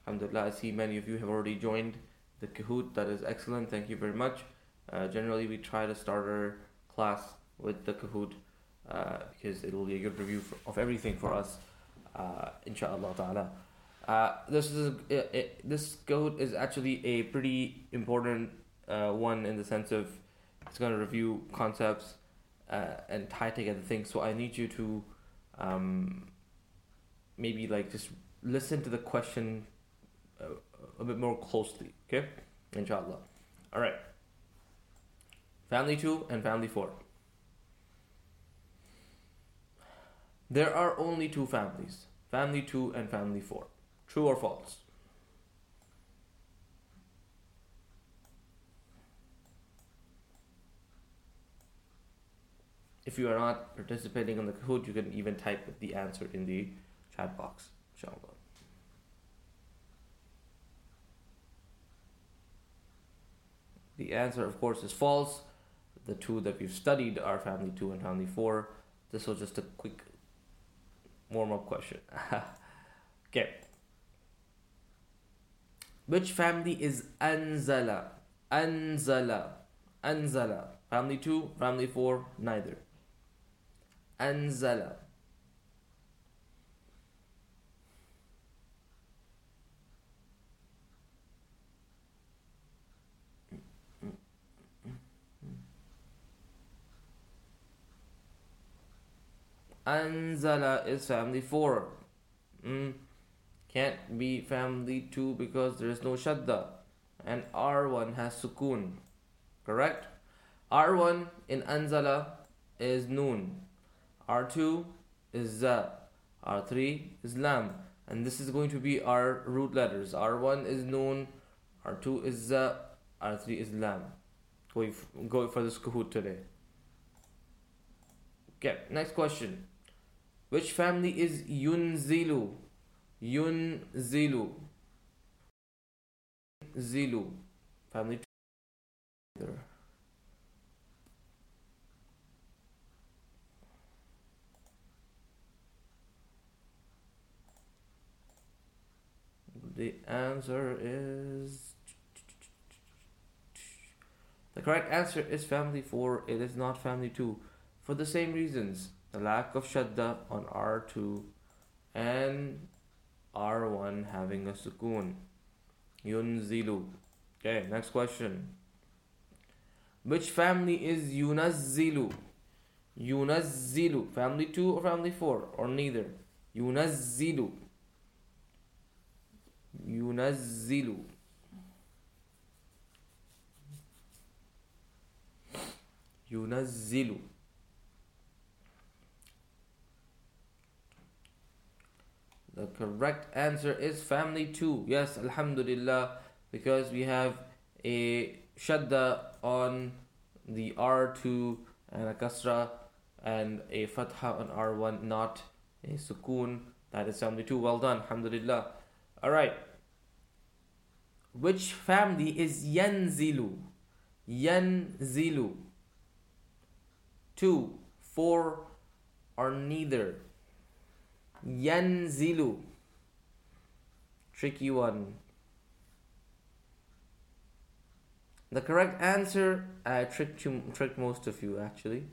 Alhamdulillah, I see many of you have already joined the Kahoot. That is excellent. Thank you very much. Generally, we try to start our class with the Kahoot because it will be a good review of everything for us, inshallah ta'ala. This Kahoot is actually a pretty important one in the sense of it's going to review concepts and tie together things. So I need you to maybe like just listen to the question a bit more closely, okay? Inshallah. All right. Family 2 and family 4. There are only two families, family 2 and family 4. True or false? If you are not participating in the Kahoot, you can even type the answer in the chat box, inshallah. The answer, of course, is false. The two that we've studied are family 2 and family 4. This was just a quick warm-up question. Okay. Which family is Anzala? Anzala. Anzala. Family 2, family 4, neither. Anzala. Anzala is family 4. Can't be family 2 because there is no shadda. And R1 has sukoon. Correct? R1 in Anzala is noon. R2 is za. R3 is lam. And this is going to be our root letters. R1 is noon. R2 is za. R3 is lam. Going for this Kahoot today. Okay, next question. Which family is Yunzilu? Yunzilu. Zilu. Family 2. The answer is... The correct answer is family 4. It is not family 2. For the same reasons. The lack of shadda on R2 and R1 having a sukoon. Yunzilu. Okay, next question. Which family is Yunazzilu? Yunazzilu. Family 2 or family 4? Or neither? Yunazzilu. Yunazzilu. Yunazzilu. The correct answer is family 2. Yes, alhamdulillah, because we have a shadda on the R2 and a kasra and a fatha on R1, not a sukoon. That is family 2. Well done, alhamdulillah. Alright. Which family is yanzilu? Yanzilu. 2, 4, or neither? Yanzilu. Tricky one. The correct answer, I tricked most of you actually.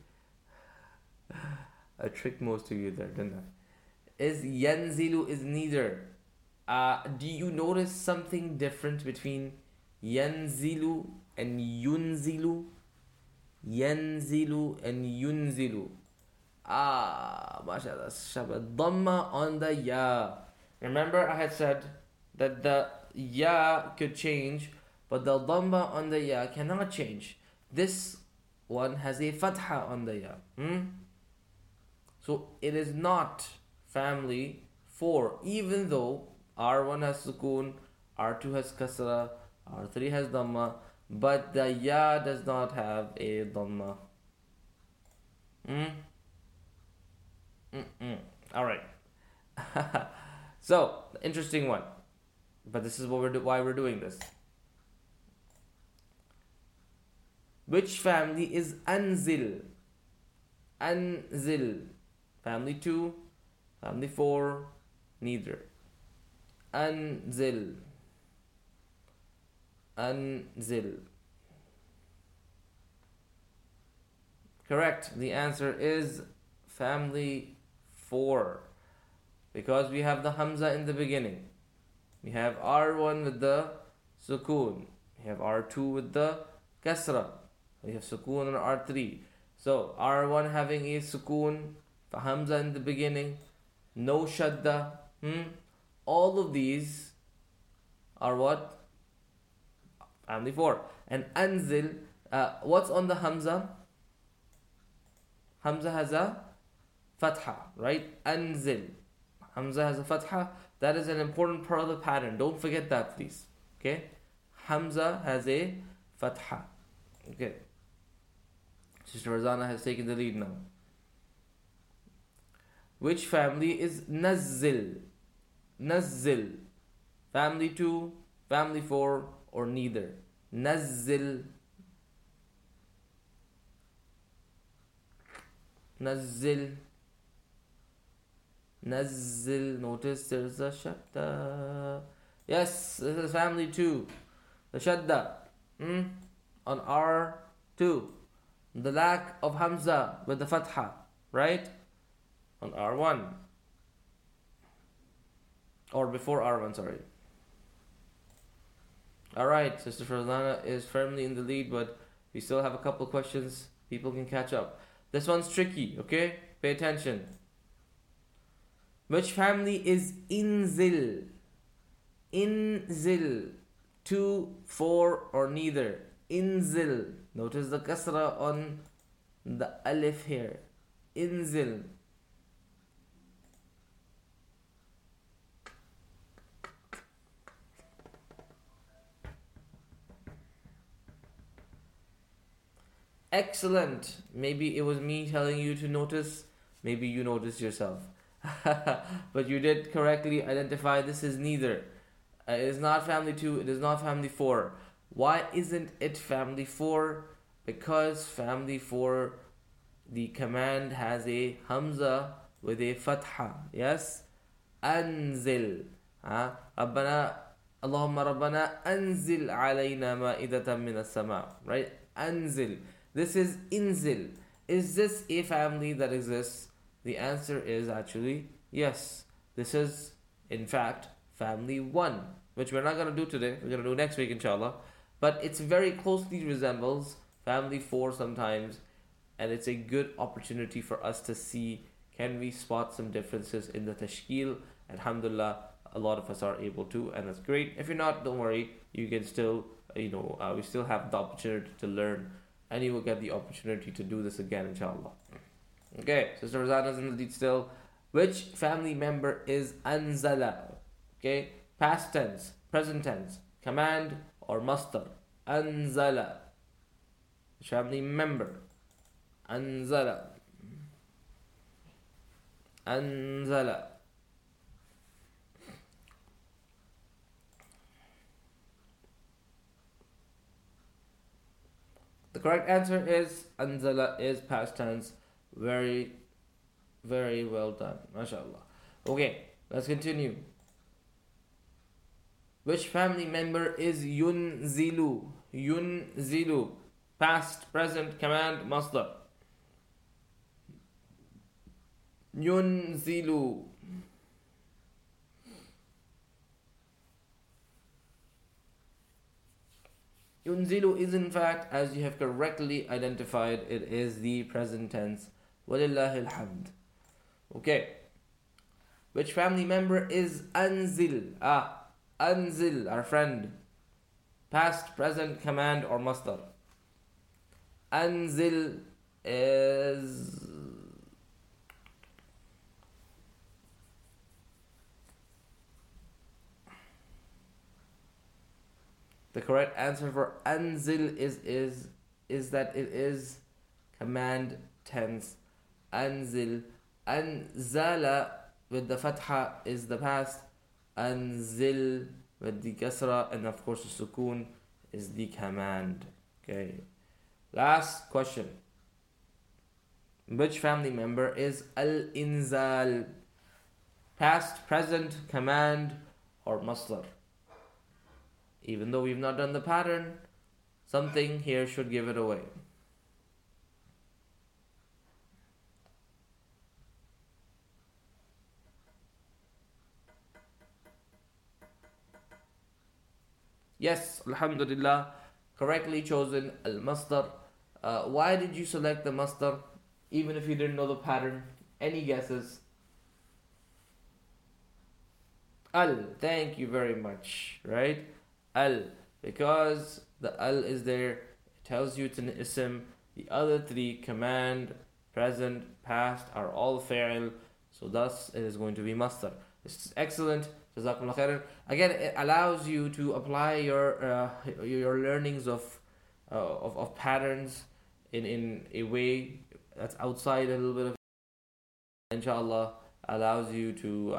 I tricked most of you there, didn't I? Is Yanzilu is neither. Do you notice something different between Yanzilu and Yunzilu? Yanzilu and Yunzilu. MashaAllah, Shabbat. Dhamma on the ya. Remember I had said that the ya could change, but the dhamma on the ya cannot change. This one has a fatha on the ya. So it is not family 4, even though R1 has sukoon, R2 has kasra, R3 has dhamma, but the ya does not have a dhamma. Alright. So, interesting one. But this is what why we're doing this. Which family is Anzil? Anzil. Family 2, family 4, neither. Anzil. Anzil. Correct. The answer is family 4. Because we have the Hamza in the beginning. We have R1 with the Sukoon. We have R2 with the Kasra. We have Sukoon on R3. So R1 having a Sukoon, Hamza in the beginning, no Shadda. All of these are what? Family 4. And Anzil, what's on the Hamza? Hamza has a Fatha, right? Anzil. Hamza has a Fatha. That is an important part of the pattern. Don't forget that, please. Okay? Hamza has a Fatha. Okay. Sister Razana has taken the lead now. Which family is Nazzil? Nazzil. Family 2, family 4, or neither? Nazzil. Nazzil. Nazzil. Notice there's a shadda. Yes, this is family 2. The shadda. On R2. The lack of Hamza with the fatha. Right? On R1. Or before R1, sorry. Alright, Sister Farzana is firmly in the lead, but we still have a couple questions. People can catch up. This one's tricky, okay? Pay attention. Which family is Inzil? Inzil. 2, 4, or neither? Inzil. Notice the kasra on the alif here. Inzil. Excellent. Maybe it was me telling you to notice. Maybe you noticed yourself. But you did correctly identify this is neither. It is not family 2. It is not family 4. Why isn't it family 4? Because family 4, the command has a Hamza with a Fatha. Yes? Anzil. Rabbana, Allahumma Rabbana anzil alayna ma'idatan min as-sama. Right? Anzil. This is Inzil. Is this a family that exists? The answer is actually yes. This is, in fact, family 1, which we're not going to do today. We're going to do next week, inshallah. But it's very closely resembles family 4 sometimes, and it's a good opportunity for us to see, can we spot some differences in the tashkil? Alhamdulillah, a lot of us are able to, and that's great. If you're not, don't worry. You can still, we still have the opportunity to learn, and you will get the opportunity to do this again, inshallah. Okay, Sister Razana's in the lead still. Which family member is Anzala? Okay, past tense, present tense, command, or masdar? Anzala. Which family member? Anzala. Anzala. The correct answer is Anzala is past tense. Very, very well done. MashaAllah. Okay, let's continue. Which family member is Yunzilu? Yunzilu. Past, present, command, masdar. Yunzilu. Yunzilu is in fact, as you have correctly identified, it is the present tense. Walillahi alhamd. Okay. Which family member is Anzil? Anzil, our friend. Past, present, command, or masdar. Anzil is... The correct answer for Anzil is that it is command tense. Anzil. Anzala with the fatha is the past. Anzil with the kasra, and of course the sukoon is the command. Okay. Last question. Which family member is al-inzal? Past, present, command, or masdar. Even though we've not done the pattern, something here should give it away. Yes, alhamdulillah, correctly chosen al-masdar. Why did you select the masdar, even if you didn't know the pattern? Any guesses? Al, thank you very much, right? Al, because the al is there, it tells you it's an ism. The other three, command, present, past, are all fa'il, so thus it is going to be masdar. This is excellent. Jazakumullah khairan. Again, it allows you to apply your learnings of patterns in a way that's outside a little bit of, inshallah, allows you to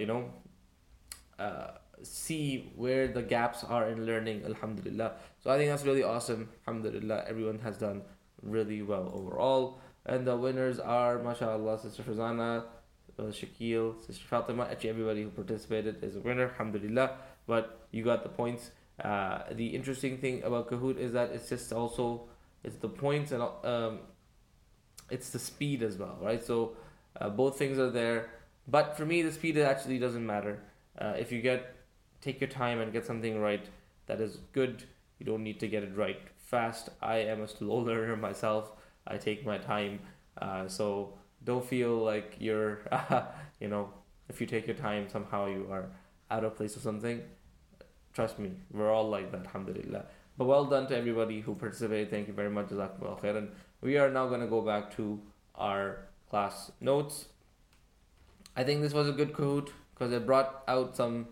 see where the gaps are in learning, alhamdulillah. So I think that's really awesome, alhamdulillah. Everyone has done really well overall, and the winners are, mashallah, Sister Fazana, Shakil, Sister Fatima. Actually, everybody who participated is a winner, alhamdulillah. But you got the points. The interesting thing about Kahoot is that it's just also, it's the points and it's the speed as well, right? So both things are there. But for me, the speed actually doesn't matter. If you take your time and get something right, that is good. You don't need to get it right fast. I am a slow learner myself. I take my time. So don't feel like you're, if you take your time, somehow you are out of place or something. Trust me, we're all like that, alhamdulillah. But well done to everybody who participated. Thank you very much. Jazakumullah khairan. We are now going to go back to our class notes. I think this was a good Kahoot because it brought out some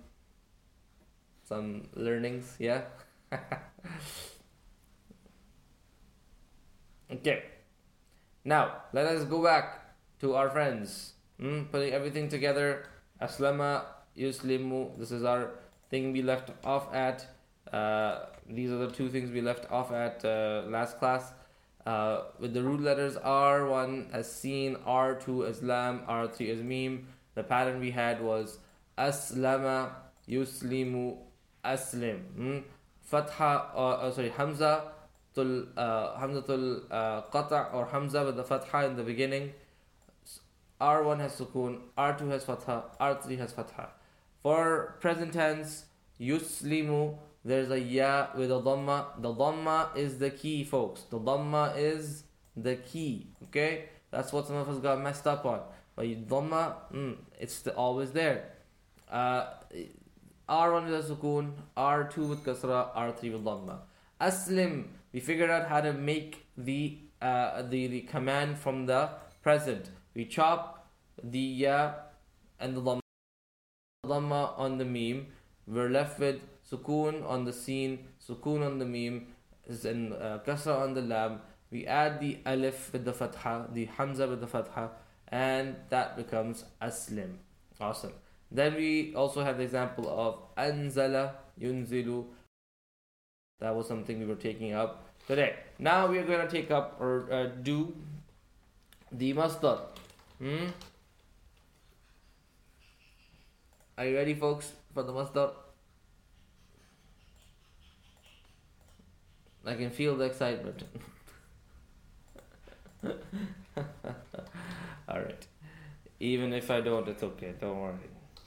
learnings, yeah? Okay. Now, let us go back to our friends. Putting everything together. Aslama, Yuslimu. This is our thing we left off at. These are the two things we left off at last class. With the root letters R1 as seen, R2 as lam, R3 as meme. The pattern we had was Aslama, Yuslimu, Aslim. Fatha, Hamza. Hamzatul Qata' or Hamza with the Fatha in the beginning. R1 has Sukun, R2 has Fatha, R3 has Fatha. For present tense, Yuslimu, there's a Ya with a Dhamma. The Dhamma is the key, folks. The Dhamma is the key, okay? That's what some of us got messed up on. But Dhamma, it's always there. R1 with a Sukun, R2 with Kasra, R3 with Dhamma. Aslim, we figured out how to make the command from the present. We chop the ya and the dhamma on the meme. We're left with sukoon on the seen, sukoon on the meme, and kasra on the lam. We add the alif with the fatha, the hamza with the fatha, and that becomes aslim. Awesome. Then we also have the example of anzala, yunzilu. That was something we were taking up today. Now we are going to take up or do the masdar. Are you ready, folks, for the masdar? I can feel the excitement. Alright. Even if I don't, it's okay. Don't worry.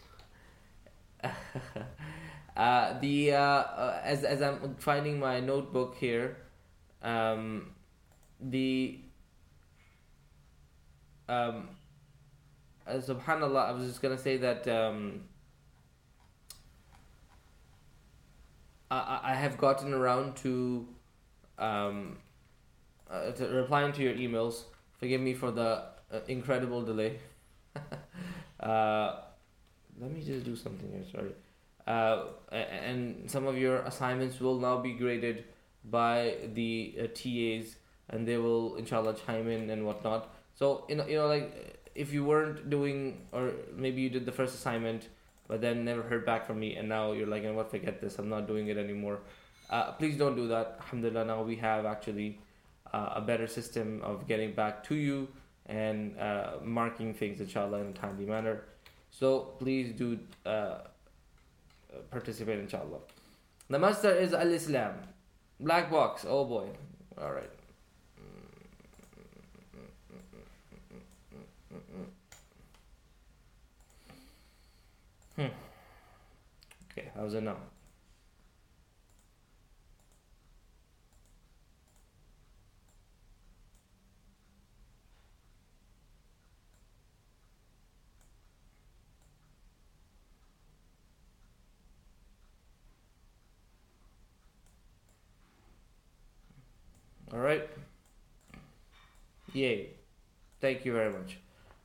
As I'm finding my notebook here, subhanallah, I was just gonna say that I have gotten around to replying to your emails. Forgive me for the incredible delay. Let me just do something here. Sorry. And some of your assignments will now be graded by the TAs, and they will inshallah chime in and whatnot. So like if you weren't doing, or maybe you did the first assignment but then never heard back from me, and now you're like, you know what, forget this, I'm not doing it anymore. Please don't do that. Alhamdulillah, now we have actually a better system of getting back to you and marking things inshallah in a timely manner. So please do participate, inshallah. The masdar is al-Islam. Black box. Oh boy. All right. Okay, how's it now? All right. Yay. Thank you very much.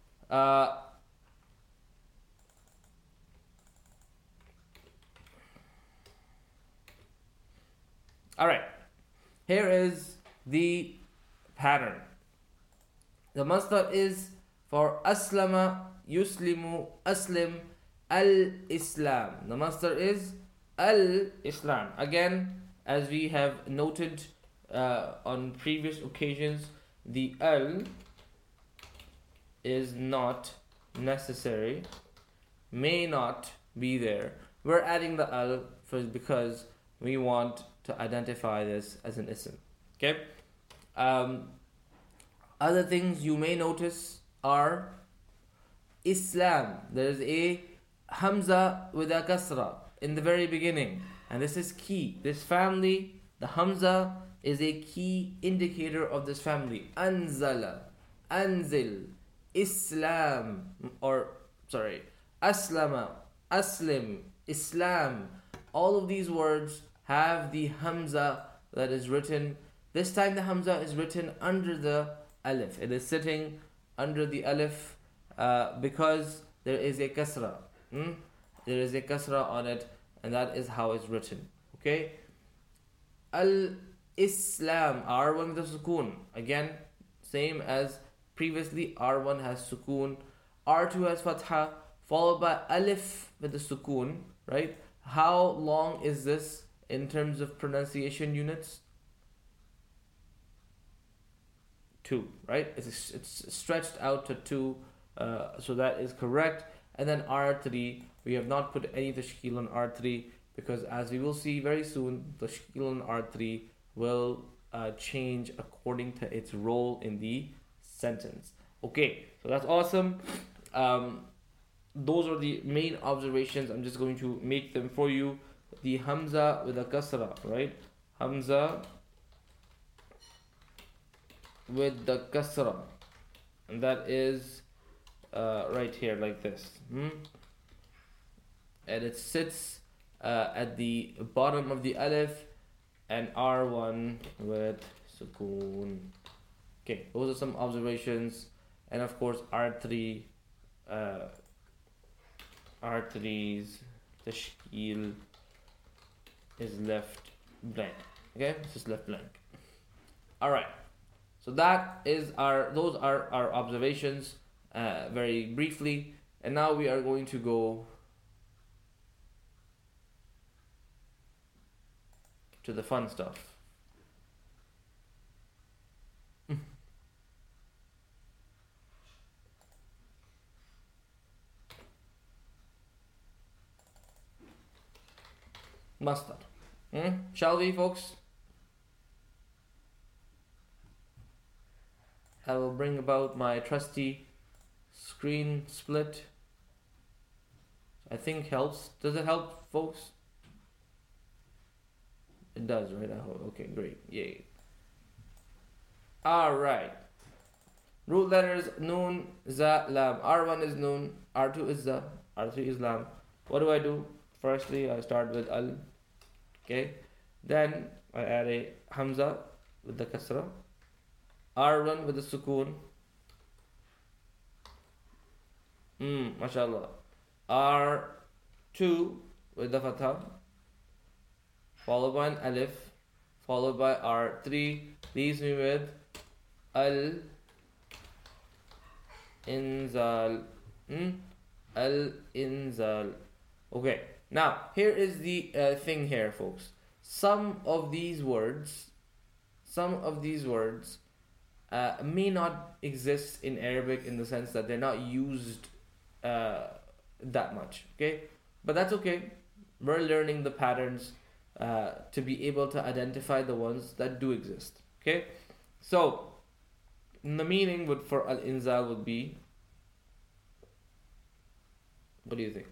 All right. Here is the pattern. The masdar is for aslama, yuslimu, aslim, al-Islam. The masdar is al-Islam. Again, as we have noted on previous occasions, the al is not necessary, may not be there. We're adding the al because we want to identify this as an ism. Okay? Other things you may notice are Islam. There is a Hamza with a Kasra in the very beginning. And this is key. This family, the Hamza, is a key indicator of this family. Anzala, Anzil, Islam, Aslama, Aslim, Islam. All of these words have the Hamza that is written. This time the Hamza is written under the Alif. It is sitting under the Alif because there is a Kasra. There is a Kasra on it, and that is how it's written. Okay? Al-Islam, R1 with a sukoon. Again, same as previously, R1 has sukoon, R2 has fatha, followed by Alif with the sukoon, right? How long is this in terms of pronunciation units? 2, right? It's stretched out to 2, so that is correct. And then R3, we have not put any tashkil on R3 because, as we will see very soon, the tashkil on R3 will change according to its role in the sentence. Okay, so that's awesome. Those are the main observations. I'm just going to make them for you. The Hamza with a Kasra, right? Hamza with the Kasra. And that is right here like this. And it sits at the bottom of the Alif, and R1 with sukoon. Okay, those are some observations. And of course R3, R3's tashkil is left blank. Okay, it's just left blank. Alright, so those are our observations very briefly. And now we are going to go to the fun stuff. Masdar. Shall we, folks? I will bring about my trusty screen split. I think helps. Does it help, folks? It does, right? I hope. Okay, great. Yay. Alright. Root letters Noon, Za, Lam. R1 is Noon, R2 is Za, R3 is Lam. What do? Firstly, I start with Al. Okay. Then I add a Hamza with the Kasra. R1 with the Sukoon. MashaAllah. R2 with the Fatha. Followed by an Alif. Followed by R3. Leaves me with Al Inzal. Al Inzal. Okay. Now, here is the thing here, folks. Some of these words may not exist in Arabic in the sense that they're not used that much. Okay, but that's okay. We're learning the patterns to be able to identify the ones that do exist. Okay, so the meaning would for al-inzal would be, what do you think?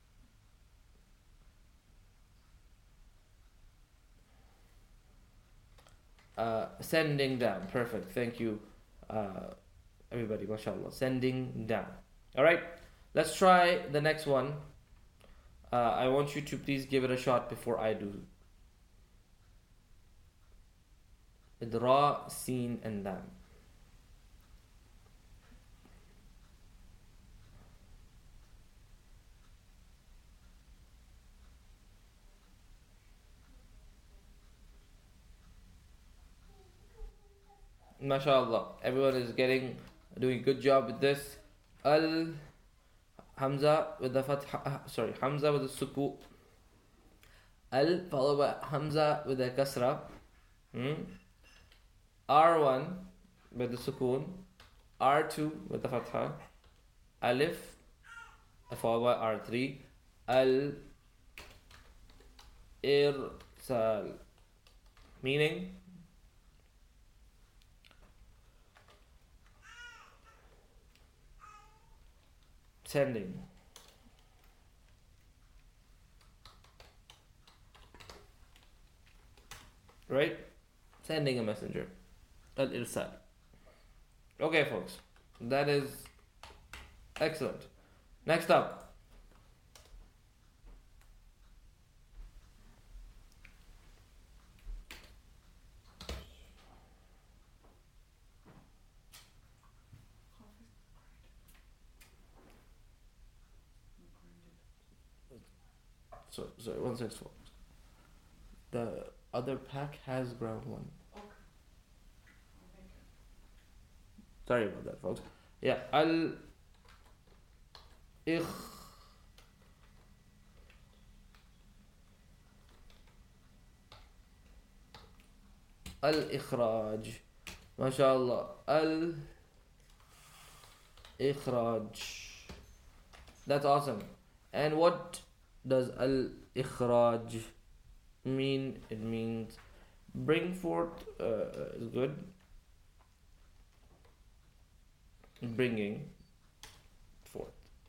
Sending down. Perfect. Thank you, everybody. MashaAllah. Sending down. All right. Let's try the next one. I want you to please give it a shot before I do. Idra, Seen, and Dam. MashaAllah. Everyone is doing a good job with this. Al Hamza with the fatha, Hamza with the suku. Al followed by Hamza with the kasra. R1 with the sukoon. R2 with the fatha. Alif followed by R3. Al irsal. Meaning, sending. Right? Sending a messenger. Al-irsal. Okay, folks. That is excellent. Next up. Sorry, 1 6 folks. The other pack has ground one. Sorry about that, folks. Yeah, al-ikhraj. MashaAllah. Al-ikhraj. That's awesome. And what does al-ikhraj mean? It means bring forth is good. Bringing forth.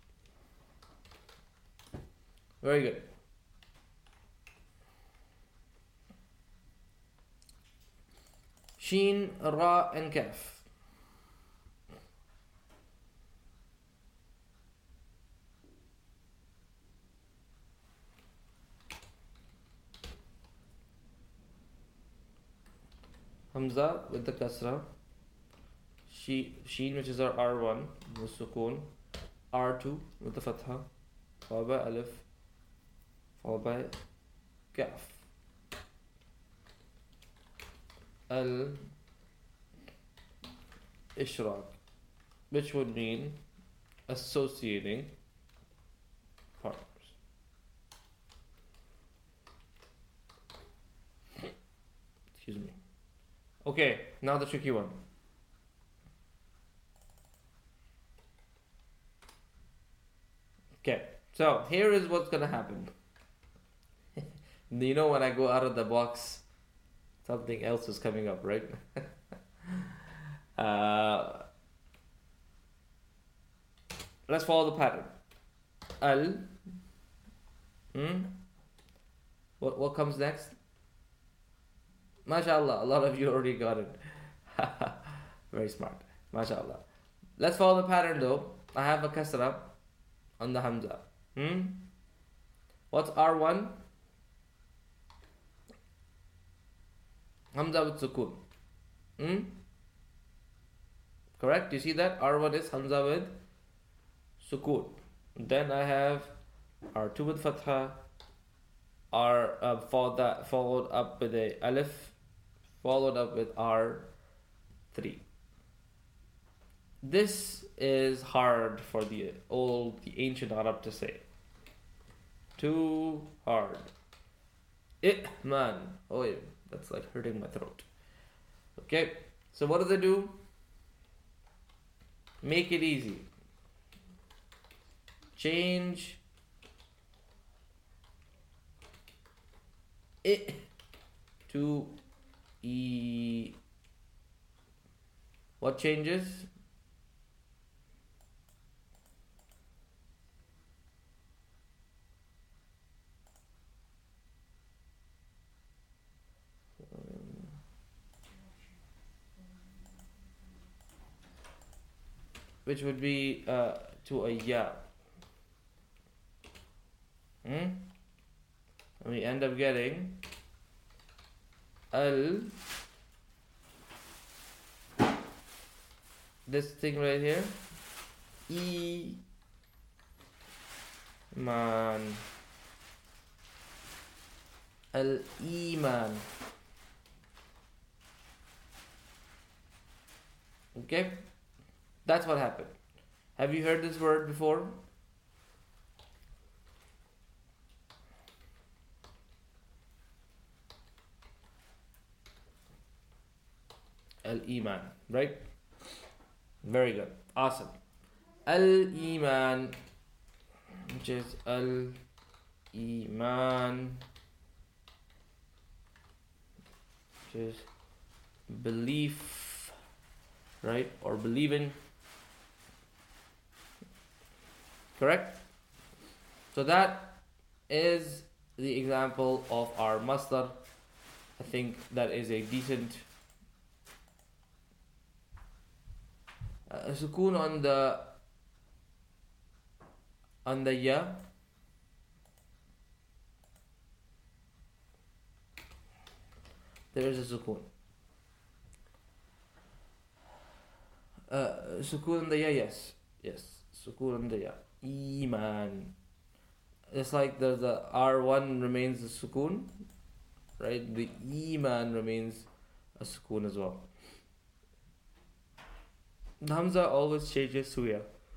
Very good. Sheen, Ra, and Kaf. Hamza with the kasra. Sheen, which is our R1, the sukoon. R2 with the fatha. Followed by alif. Followed by kaf. Al-ishraq, which would mean associating partners. Excuse me. Okay, now the tricky one. Okay, so here is what's gonna happen. You know, when I go out of the box, something else is coming up, right? Let's follow the pattern. Al. What comes next? MashaAllah, a lot of you already got it. Very smart. MashaAllah. Let's follow the pattern though. I have a kasra on the Hamza. What's R1? Hamza with sukoon. Correct? You see that? R1 is Hamza with sukoon. Then I have R2 with fatha. Followed up with a alif. Followed up with R3. This is hard for the ancient Arab to say. Too hard. Man. Oh, that's like hurting my throat. Okay, so what do they do? Make it easy. Change I to E. What changes? Which would be to a ya. And we end up getting al. This thing right here. Iman. Al iman. Okay? That's what happened. Have you heard this word before? Al-Iman, right? Very good. Awesome. Al-Iman, which is Al-Iman, which is belief, right? Or believing. Correct? So that is the example of our masdar. I think that is a decent sukoon on the ya. There is a sukoon. Sukoon on the ya, yes. Sukoon on the ya. Iman. It's like the R1 remains a sukoon, right? The Iman remains a sukoon as well. The Hamza always changes to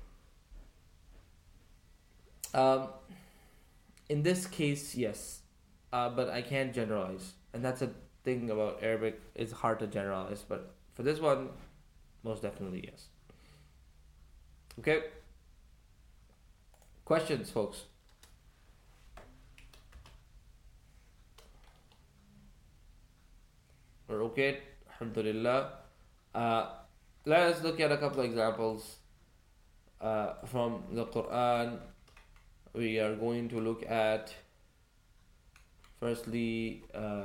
ya. In this case, yes. But I can't generalize. And that's a thing about Arabic. It's hard to generalize. But for this one, most definitely yes. Okay? Questions, folks? We're okay? Alhamdulillah. Let us look at a couple of examples from the Quran. We are going to look at firstly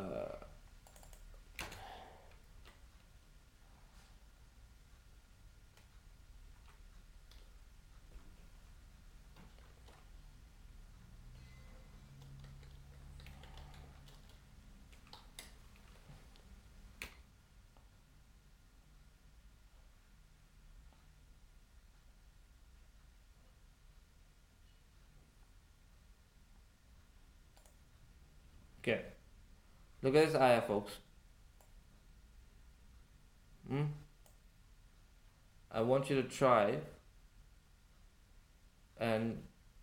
okay. Look at this ayah, folks. I want you to try and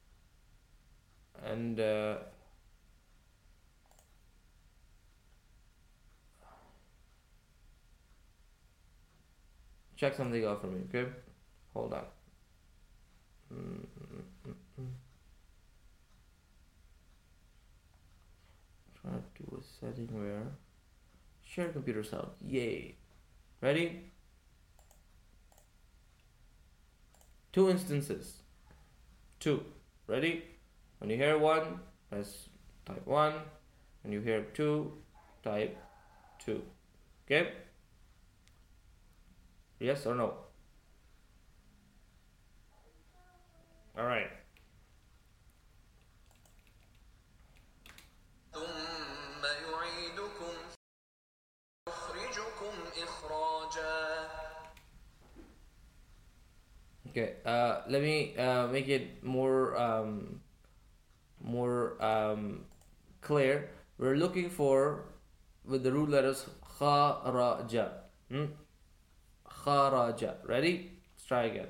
check something out for me, okay? Hold on. Try to do a setting where share computer sound. Yay. Ready? 2 instances. 2. Ready? When you hear 1, press type 1. When you hear 2, type 2. Okay? Yes or no? Alright. Okay, let me make it more clear. We're looking for with the root letters kharaja. Kharaja. Ready? Let's try again.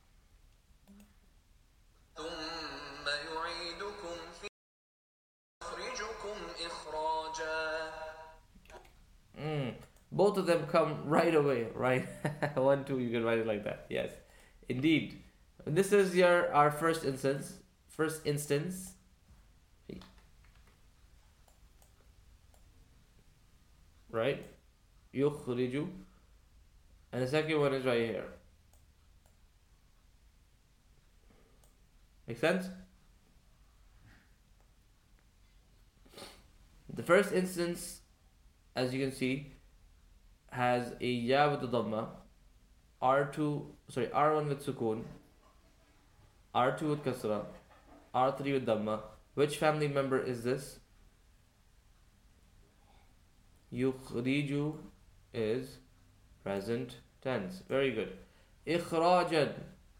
Both of them come right away, right? 1, 2, you can write it like that. Yes, indeed. This is our first instance. right? Yukhriju. And the second one is right here. Make sense? The first instance, as you can see, has a ya with the dhamma, R1 with sukoon, R2 with kasra, R3 with dhamma. Which family member is this? Yukhriju is present tense. Very good. Ikhrajan.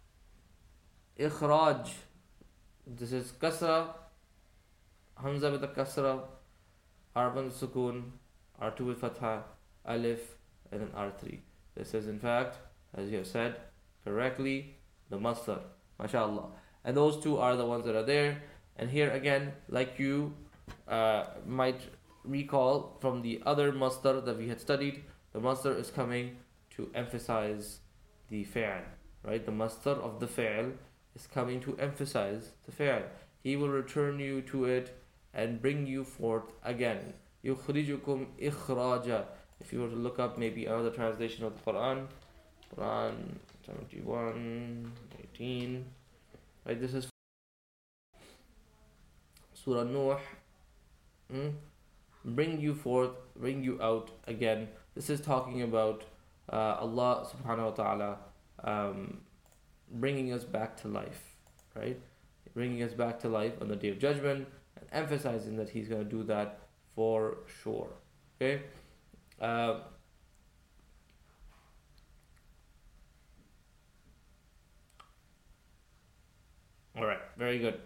Ikhraj. This is kasra, hamza with the kasra, R1 with sukoon, R2 with fatha, alif, and then R3. This is in fact, as you have said correctly, the masdar. MashaAllah. And those two are the ones that are there. And here again, like you might recall from the other masdar that we had studied, the masdar is coming to emphasize the fi'l, right? The masdar of the fi'l is coming to emphasize the fi'l. He will return you to it and bring you forth again. يُخْرِجُكُمْ إِخْرَاجًا. If you were to look up maybe another translation of the Quran, Quran 71:18, right? This is Surah Nuh. Bring you forth, bring you out again. This is talking about Allah subhanahu wa ta'ala bringing us back to life, right? Bringing us back to life on the Day of Judgment and emphasizing that He's going to do that for sure. Okay? Alright, very good.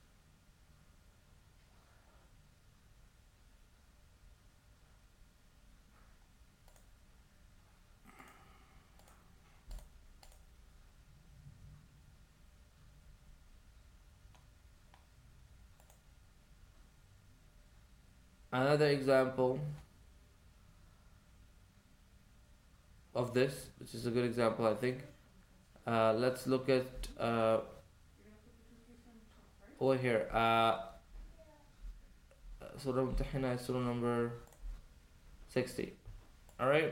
Another example of this, which is a good example, I think. Let's look at over here. Surah Mumtahina is surah number 60. Alright?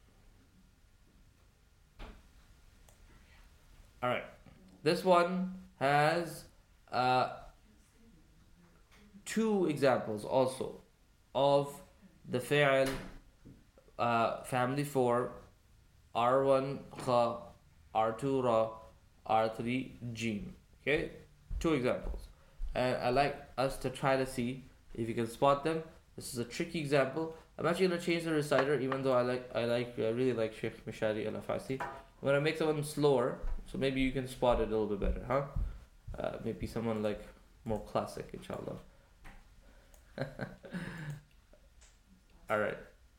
Alright. This one has two examples also of the fi'l family 4, R1 kha, R2 ra, R3 jim. Okay? Two examples. And I like us to try to see if you can spot them. This is a tricky example. I'm actually going to change the reciter, even though I really like Sheikh Mishari al-Afasi. I'm going to make someone slower, so maybe you can spot it a little bit better, huh? Maybe someone like more classic, inshallah. Alright.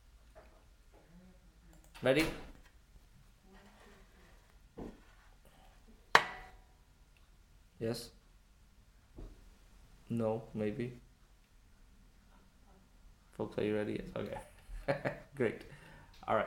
Ready? Yes? No, maybe. Folks, are you ready? Yes, okay. Great. Alright.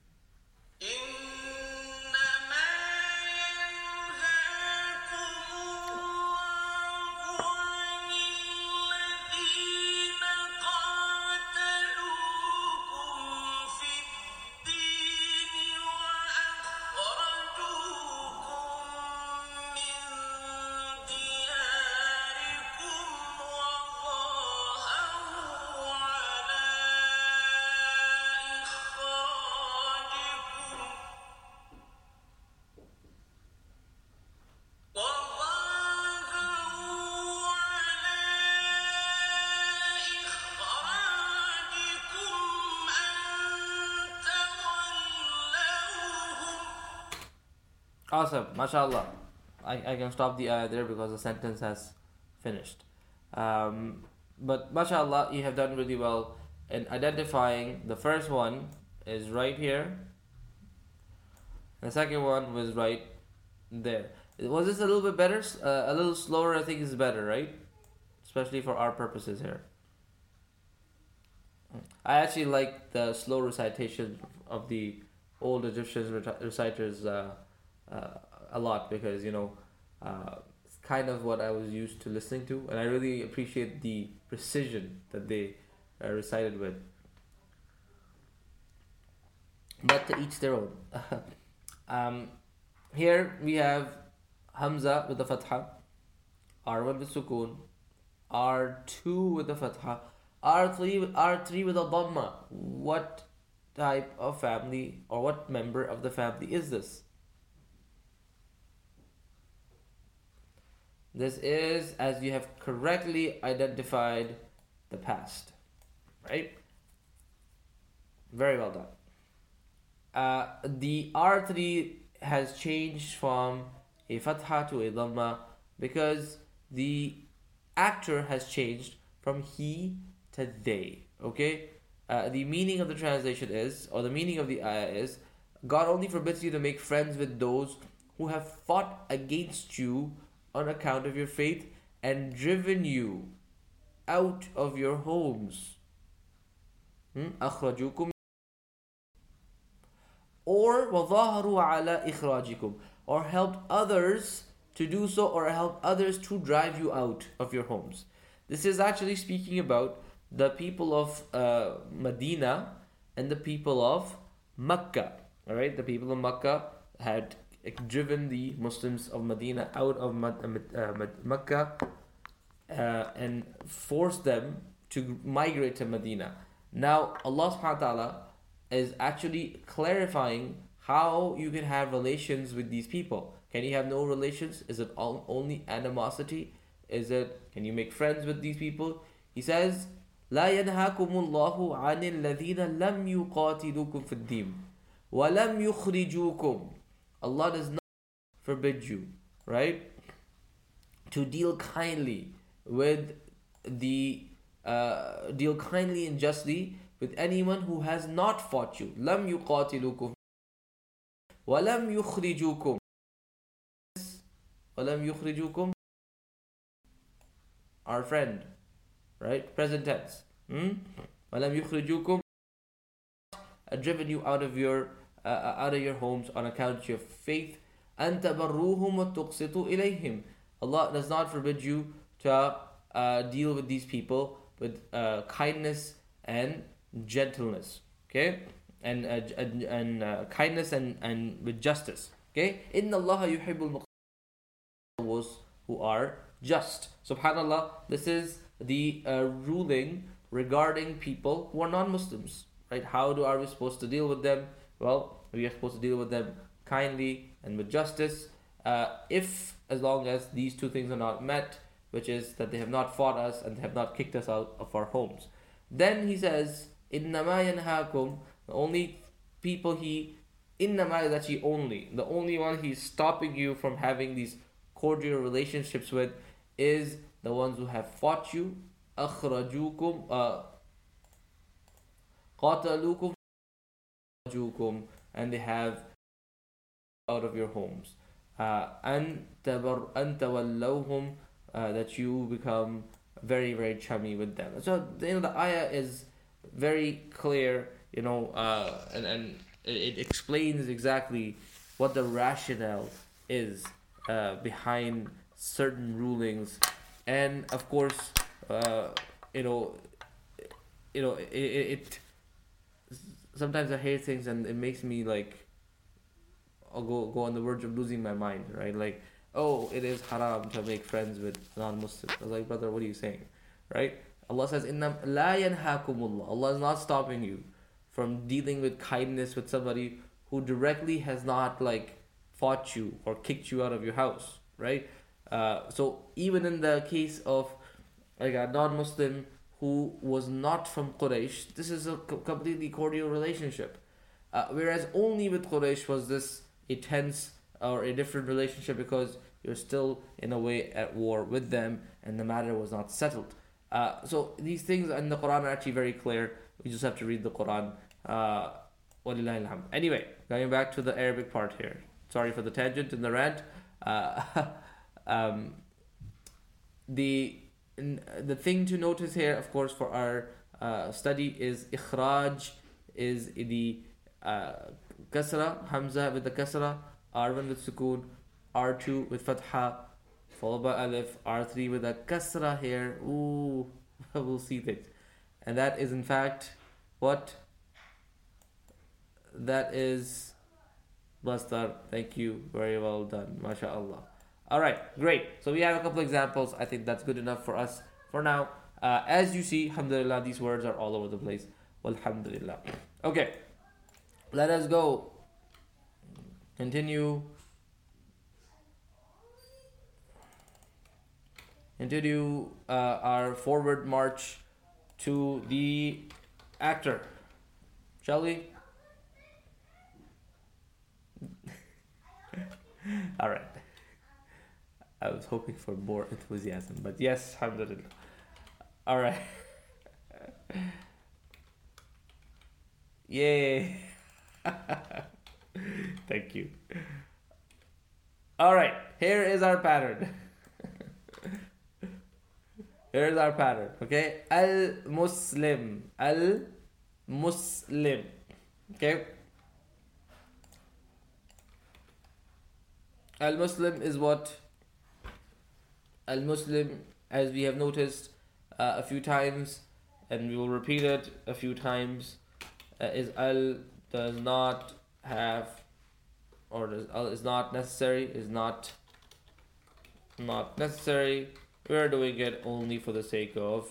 Awesome, mashallah. I can stop the ayah there because the sentence has finished. But mashallah, you have done really well in identifying. The first one is right here. The second one was right there. Was this a little bit better? A little slower, I think, is better, right? Especially for our purposes here. I actually like the slow recitation of the old Egyptian reciters a lot because, it's kind of what I was used to listening to, and I really appreciate the precision that they recited with. but to each their own. um, Here we have Hamza with the fatha, R1 with sukoon, R2 with the fatha, R3 with a dhamma. What type of family or what member of the family is this? This is, as you have correctly identified, the past. Right? Very well done. The R3 has changed from a fatha to a dhamma because the actor has changed from he to they. Okay? The meaning of the translation is, or the meaning of the ayah is, God only forbids you to make friends with those who have fought against you on account of your faith and driven you out of your homes. أخرجوكم or وظاهروا على إخراجكم, or helped others to do so, or helped others to drive you out of your homes. This is actually speaking about the people of Medina and the people of Mecca. All right, the people of Mecca had driven the Muslims of Medina out of Mecca and forced them to migrate to Medina. Now Allah subhanahu wa ta'ala is actually clarifying how you can have relations with these people. Can you have no relations? Is it only animosity? Can you make friends with these people? He says, لا ينهاكم الله عن الذين لم يقاتلوكم في الدين ولم يخرجوكم. Allah does not forbid you, right, to deal kindly and justly with anyone who has not fought you. لم يقاتلوكم ولم يخرجوكم. ولم يخرجوكم, our friend, right? Present tense. ولم يخرجوكم, driven you out of your homes on account of your faith. أن تبروهم وتقسطوا إليهم. Allah does not forbid you to deal with these people with kindness and gentleness, okay, and kindness and with justice, okay. Inna Allah yuhibbul those who are just. Subhanallah, this is the ruling regarding people who are non-Muslims, right? Are we supposed to deal with them? Well, we are supposed to deal with them kindly and with justice, as long as these two things are not met, which is that they have not fought us and they have not kicked us out of our homes. Then he says, إِنَّمَا يَنْهَاكُمْ, the only people إِنَّمَا is actually only. The only one he's stopping you from having these cordial relationships with is the ones who have fought you, أَخْرَجُوكُمْ قَاتَلُوكُمْ and they have out of your homes. أَن تَوَلَّوْهُمْ, that you become very, very chummy with them. So the ayah is very clear, and it explains exactly what the rationale is behind certain rulings, and of course, it sometimes I hear things and it makes me like I'll go on the verge of losing my mind, right? Like, oh, it is haram to make friends with non-Muslims. I was like, brother, what are you saying, right? Allah says, "Inna la yanhakumullah." Allah is not stopping you from dealing with kindness with somebody who directly has not like fought you or kicked you out of your house, right? So even in the case of like a non-Muslim who was not from Quraysh, this is a completely cordial relationship. Whereas only with Quraysh was this a tense or a different relationship because you're still in a way at war with them and the matter was not settled. So these things in the Quran are actually very clear. We just have to read the Quran. Walillahi alhamd. Anyway, going back to the Arabic part here. Sorry for the tangent and the rant. The thing to notice here, of course, for our study is ikhraj is the kasra, Hamza with the kasra, R1 with sukoon, R2 with fatha, followed by alif, R3 with a kasra here. Ooh, we'll see things. And that is in fact what? that is Bastar. Thank you. Very well done. MashaAllah. Alright, great. So we have a couple examples. I think that's good enough for us for now. As you see, alhamdulillah, these words are all over the place. Alhamdulillah. Okay, let us go. Continue our forward march to the actor. Shall we? Alright. I was hoping for more enthusiasm, but yes, alhamdulillah. Alright. Yay. Thank you. Alright, here is our pattern. Here is our pattern, okay? Al-Muslim. Al-Muslim. Okay? Al-Muslim is what? Al-Muslim, as we have noticed a few times, and we will repeat it a few times, is al does not have, or does al is not necessary, is not necessary. We are doing it only for the sake of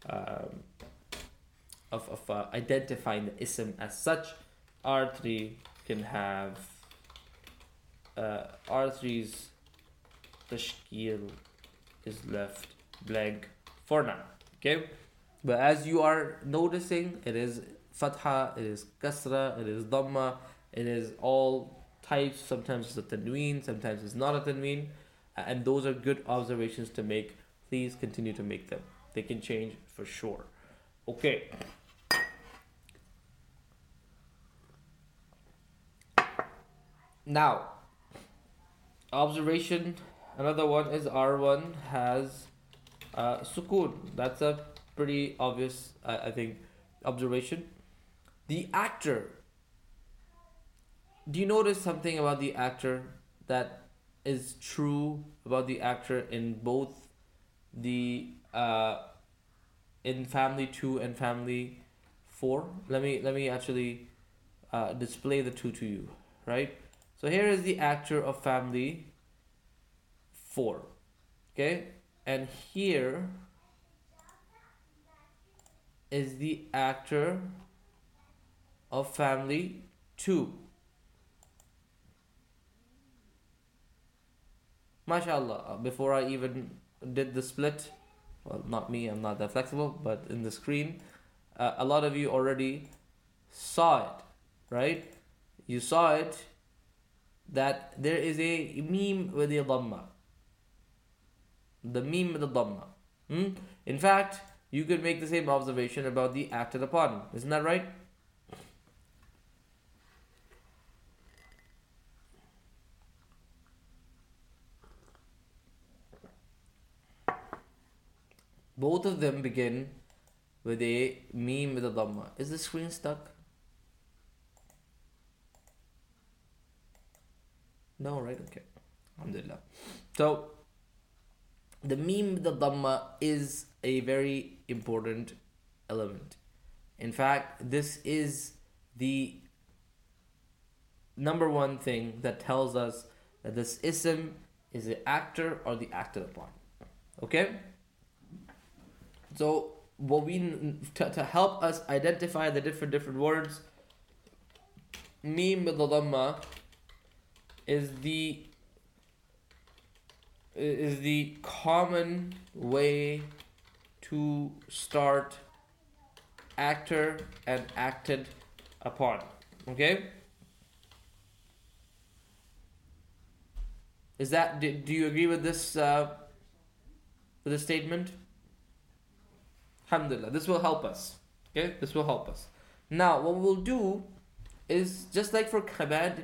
identifying the ism as such. R3 can have R3's tashkil is left blank for now. Okay, but as you are noticing, it is fatha, it is kasra, it is dhamma, it is all types. Sometimes it's a tanween, sometimes it's not a tanween, and those are good observations to make. Please continue to make them. They can change for sure. Okay. Now, observation. Another one is R1 has sukoon. That's a pretty obvious, I think, observation. The actor. Do you notice something about the actor that is true about the actor in both the in family 2 and family 4? Let me actually display the two to you, right? So here is the actor of family 4, okay, and here is the actor of family 2. MashaAllah, before I even did the split, well, not me, I'm not that flexible, but in the screen, a lot of you already saw it, right? You saw it, that there is a meme with the dhamma. The meme with the dhamma. In fact, you could make the same observation about the acted upon. Isn't that right? Both of them begin with a meme with a dhamma. Is the screen stuck? No, right? Okay. Alhamdulillah. So, the meme with the dhamma is a very important element. In fact, this is the number one thing that tells us that this ism is the actor or the acted upon. Okay? So, what we to help us identify the different words, meme with the dhamma is the common way to start actor and acted upon. Okay? Is that, do you agree with this statement? Alhamdulillah, this will help us. Okay? This will help us. Now, what we'll do is, just like for khabad,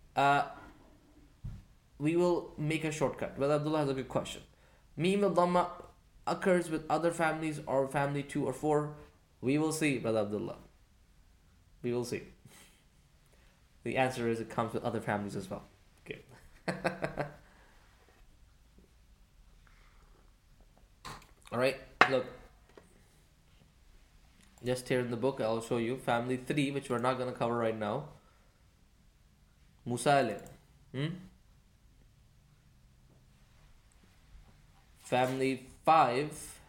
we will make a shortcut. Well, Abdullah has a good question. Meme al-dhamma occurs with other families or family 2 or 4. We will see, Brother Abdullah. We will see. The answer is it comes with other families as well. Okay. Alright, look. Just here in the book, I'll show you family 3, which we're not going to cover right now. Musalim. Family 5,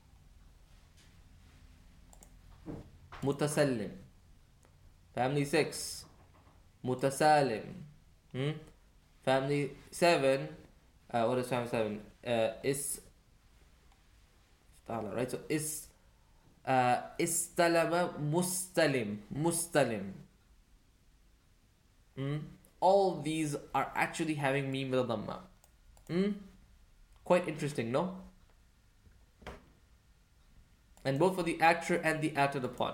Mutasallim. Family 6, Mutasalim. Family 7, what is family 7? Is right? So istalama mustalim. All these are actually having meme with a dhamma. Quite interesting, no? And both for the actor and the acted upon.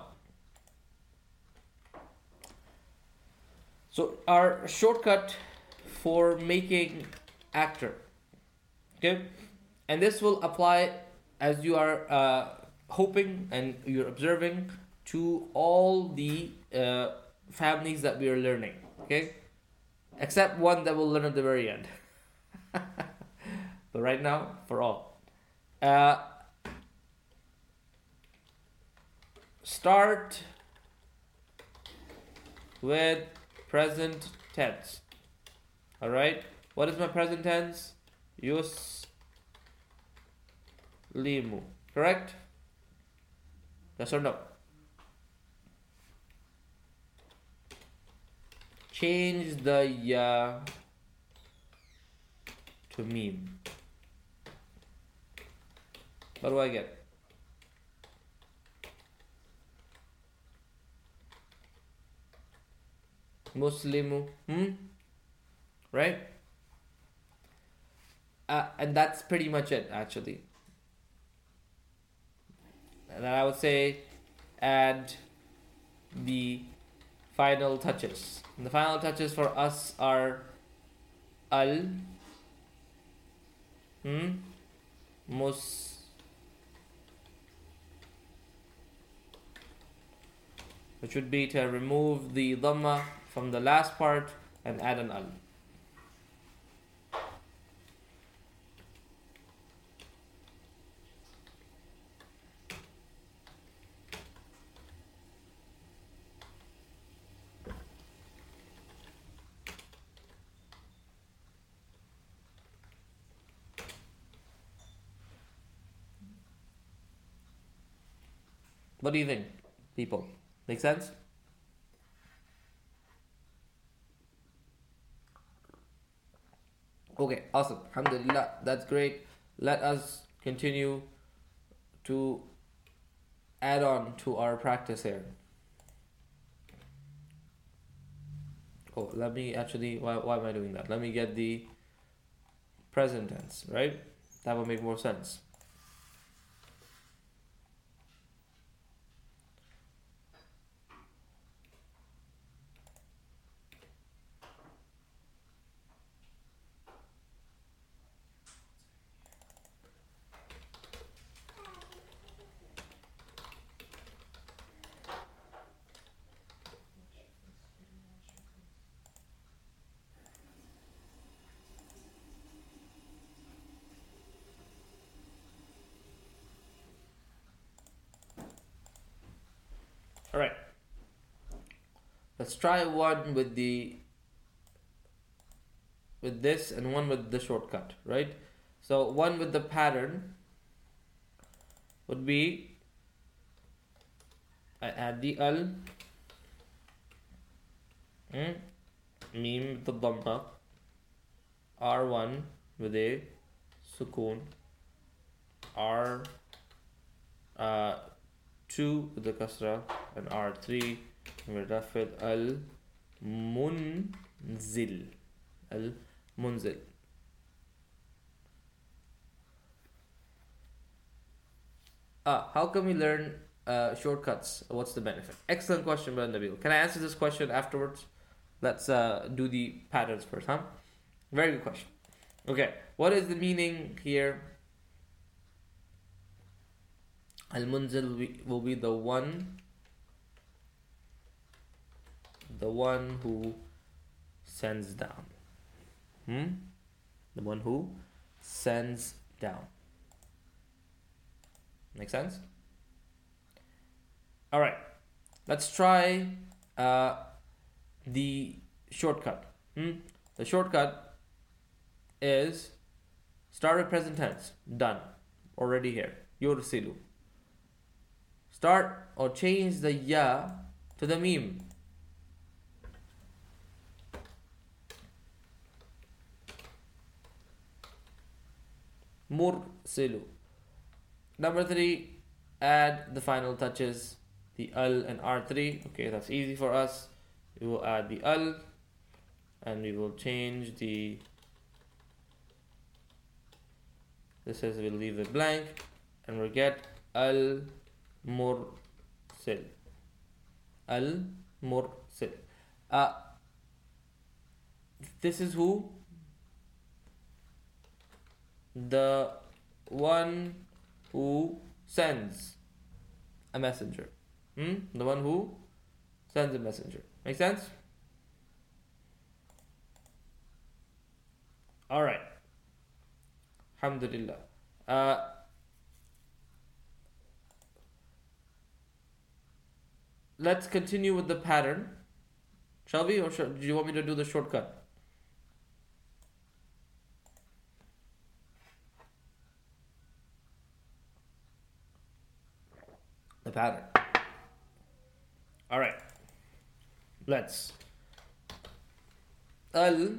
So our shortcut for making actor, okay, and this will apply as you are hoping and you're observing to all the families that we are learning, okay, except one that we'll learn at the very end. But right now, for all, start with present tense. All right, what is my present tense? Yuslimu, correct? Yes or no? Change the ya to meme. What do I get? Muslimu, right? And that's pretty much it, actually. And then I would say add the final touches. And the final touches for us are al, mus, which would be to remove the dhamma from the last part and add an al. What do you think, people? Make sense? Okay, awesome. Alhamdulillah, that's great. Let us continue to add on to our practice here. Oh, let me actually, why am I doing that? Let me get the present tense, right? That would make more sense. All right. Let's try one with this and one with the shortcut, right? So one with the pattern would be I add the al, meme with the dhamma, R1 with a sukoon, R2 with the kasra, and R3 with rafid al munzil. Al munzil. How can we learn shortcuts? What's the benefit? Excellent question, Brother Nabil. Can I answer this question afterwards? Let's do the patterns first, huh? Very good question. Okay, what is the meaning here? Al-Munzil will be the one who sends down. The one who sends down. Make sense? Alright, let's try the shortcut. The shortcut is start with present tense. Done. Already here. Yursilu. Start or change the ya to the meme. Mursilu. Number 3, add the final touches, the al and r3. Okay, that's easy for us. We will add the al and we will change the, this is, we'll leave it blank and we'll get al mursil. Al mursil. This is who? The one who sends a messenger. The one who sends a messenger. Make sense? Alright. Alhamdulillah. Let's continue with the pattern. Shall we? Or do you want me to do the shortcut? The pattern. Alright. Let's. Al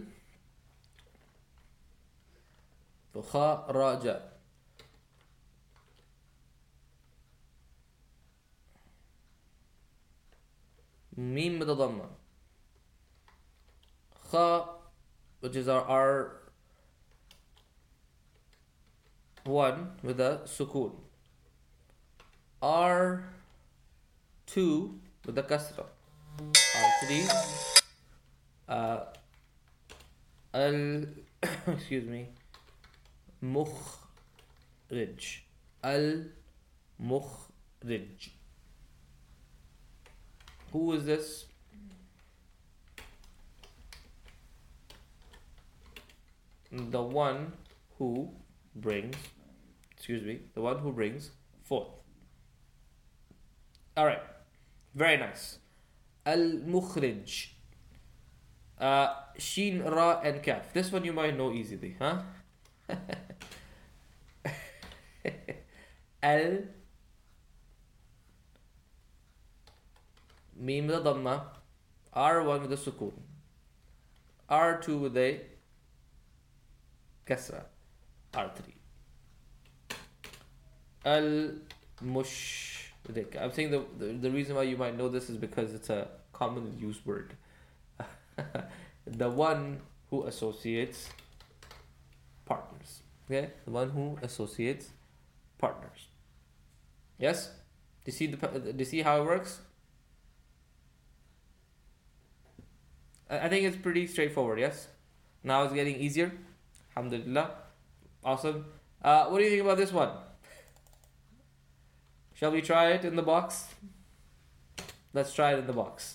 kharaja. Mim with the dhamma. Kha, which is our one with a sukoon. R2 with the kasra. R3 al excuse me, mukhrij. Al mukhrij. Who is this? The one who brings, the one who brings forth. Alright, very nice. Al-Mukhrij. Sheen, Ra and Kaf. This one you might know easily, huh? Al Mim with the Dhamma, R1 with the Sukoon, R2 with the Kasra, R3. Al-Mushrik. I'm saying the reason why you might know this is because it's a commonly used word. The one who associates partners. Okay? The one who associates partners. Yes? Do you see how it works? I think it's pretty straightforward, yes? Now it's getting easier. Alhamdulillah. Awesome. What do you think about this one? Shall we try it in the box? Let's try it in the box.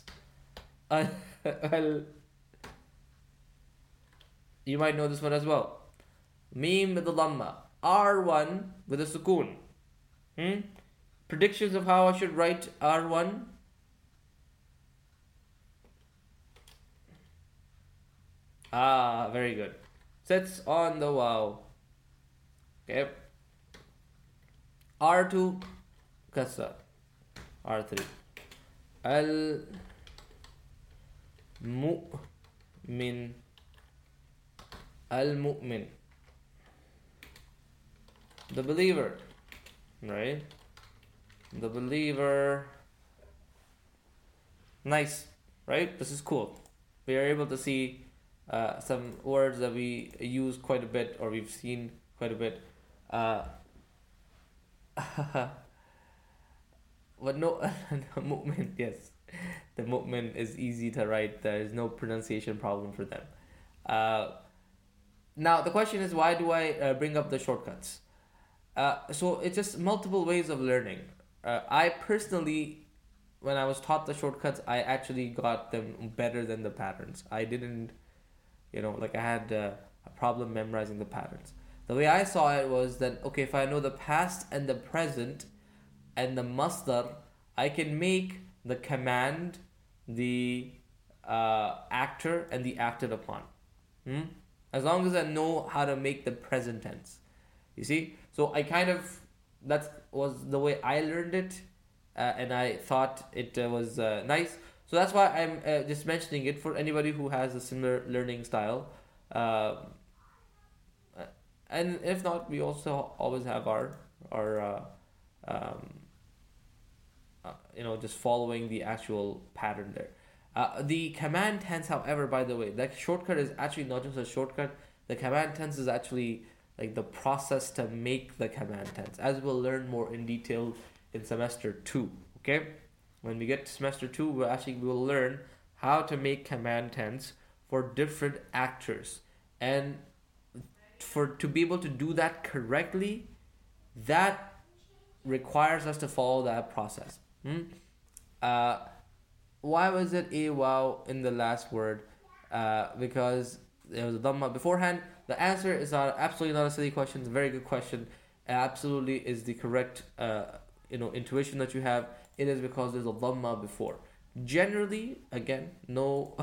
You might know this one as well. Mim with the Dhamma. R1 with a sukoon. Predictions of how I should write R1? Very good. Sits on the waw. Okay. R2 kasra. R3. Al mu'min. Al mu'min. The believer. Right? The believer. Nice. Right? This is cool. We are able to see some words that we use quite a bit, or we've seen quite a bit. But no, mu'min, yes. The mu'min is easy to write. There is no pronunciation problem for them. Now, the question is, why do I bring up the shortcuts? So it's just multiple ways of learning. I personally, when I was taught the shortcuts, I actually got them better than the patterns. I didn't, I had a problem memorizing the patterns. The way I saw it was that, okay, if I know the past and the present and the masdar, I can make the command the actor and the acted upon. Hmm? As long as I know how to make the present tense. You see? So I kind of, that was the way I learned it, and I thought it was nice. So that's why I'm just mentioning it for anybody who has a similar learning style. Uh, and if not, we also always have our um, just following the actual pattern there. The command tense, however, by the way, that shortcut is actually not just a shortcut. The command tense is actually like the process to make the command tense, as we'll learn more in detail in semester 2. Okay, when we get to semester 2, we'll learn how to make command tense for different actors, and for to be able to do that correctly, that requires us to follow that process. Uh, why was it a wow in the last word? Because there was a dhamma beforehand. The answer is absolutely not a silly question. It's a very good question. Absolutely is the correct intuition that you have. It is because there's a dhamma before. Generally, again, no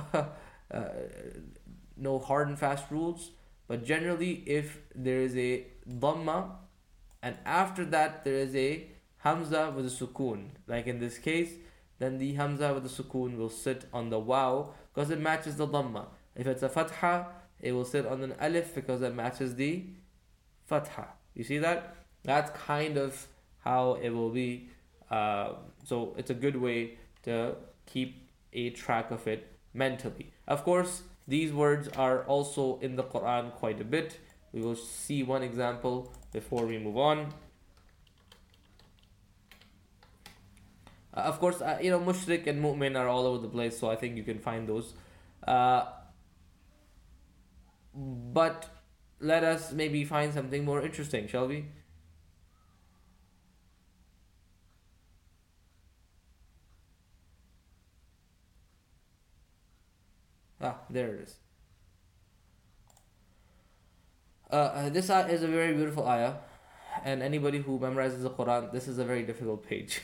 no hard and fast rules. But generally, if there is a dhamma and after that there is a hamza with a sukoon, like in this case, then the hamza with the sukoon will sit on the waw because it matches the dhamma. If it's a fatha, it will sit on an alif because it matches the fatha. You see that? That's kind of how it will be. So it's a good way to keep a track of it mentally. Of course, these words are also in the Quran quite a bit. We will see one example before we move on. Of course, mushrik and mu'min are all over the place, so I think you can find those. But let us maybe find something more interesting, shall we? There it is. This ayah is a very beautiful ayah, and anybody who memorizes the Quran, this is a very difficult page.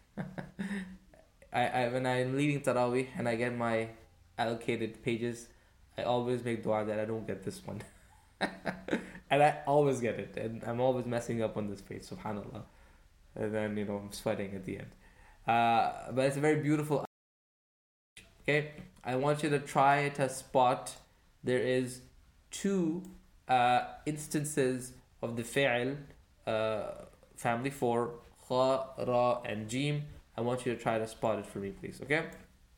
When I'm leading Taraweeh and I get my allocated pages, I always make dua that I don't get this one. And I always get it, and I'm always messing up on this page, subhanallah. And then, I'm sweating at the end. But it's a very beautiful. Okay, I want you to try to spot. There is two instances of the fi'l, family 4, kha, ra, and jim. I want you to try to spot it for me, please. Okay.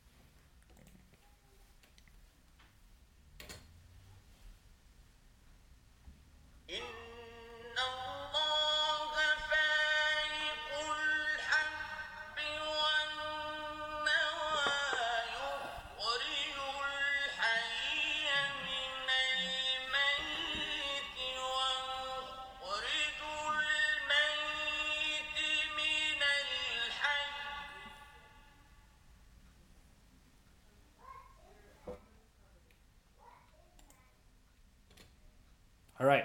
All right.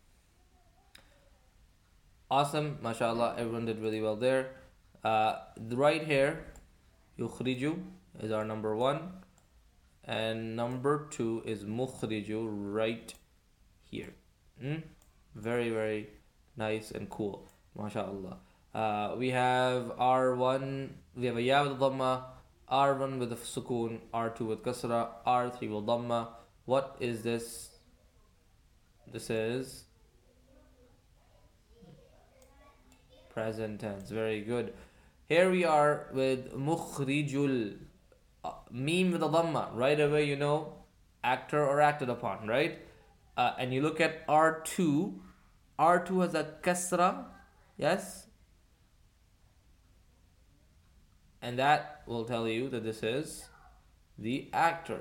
Awesome, mashallah, everyone did really well there. The right here, yukhriju is our number 1, and number 2 is mukhriju right here. Very, very nice and cool, mashallah. We have R1, we have a ya with dhamma, R1 with a sukoon, R2 with kasra, R3 with dhamma. What is this? This is present tense. Very good. Here we are with mukhrijul, meme with a dhamma. Right away, actor or acted upon, right? And you look at R2. R2 has a kasra, yes? And that will tell you that this is the actor.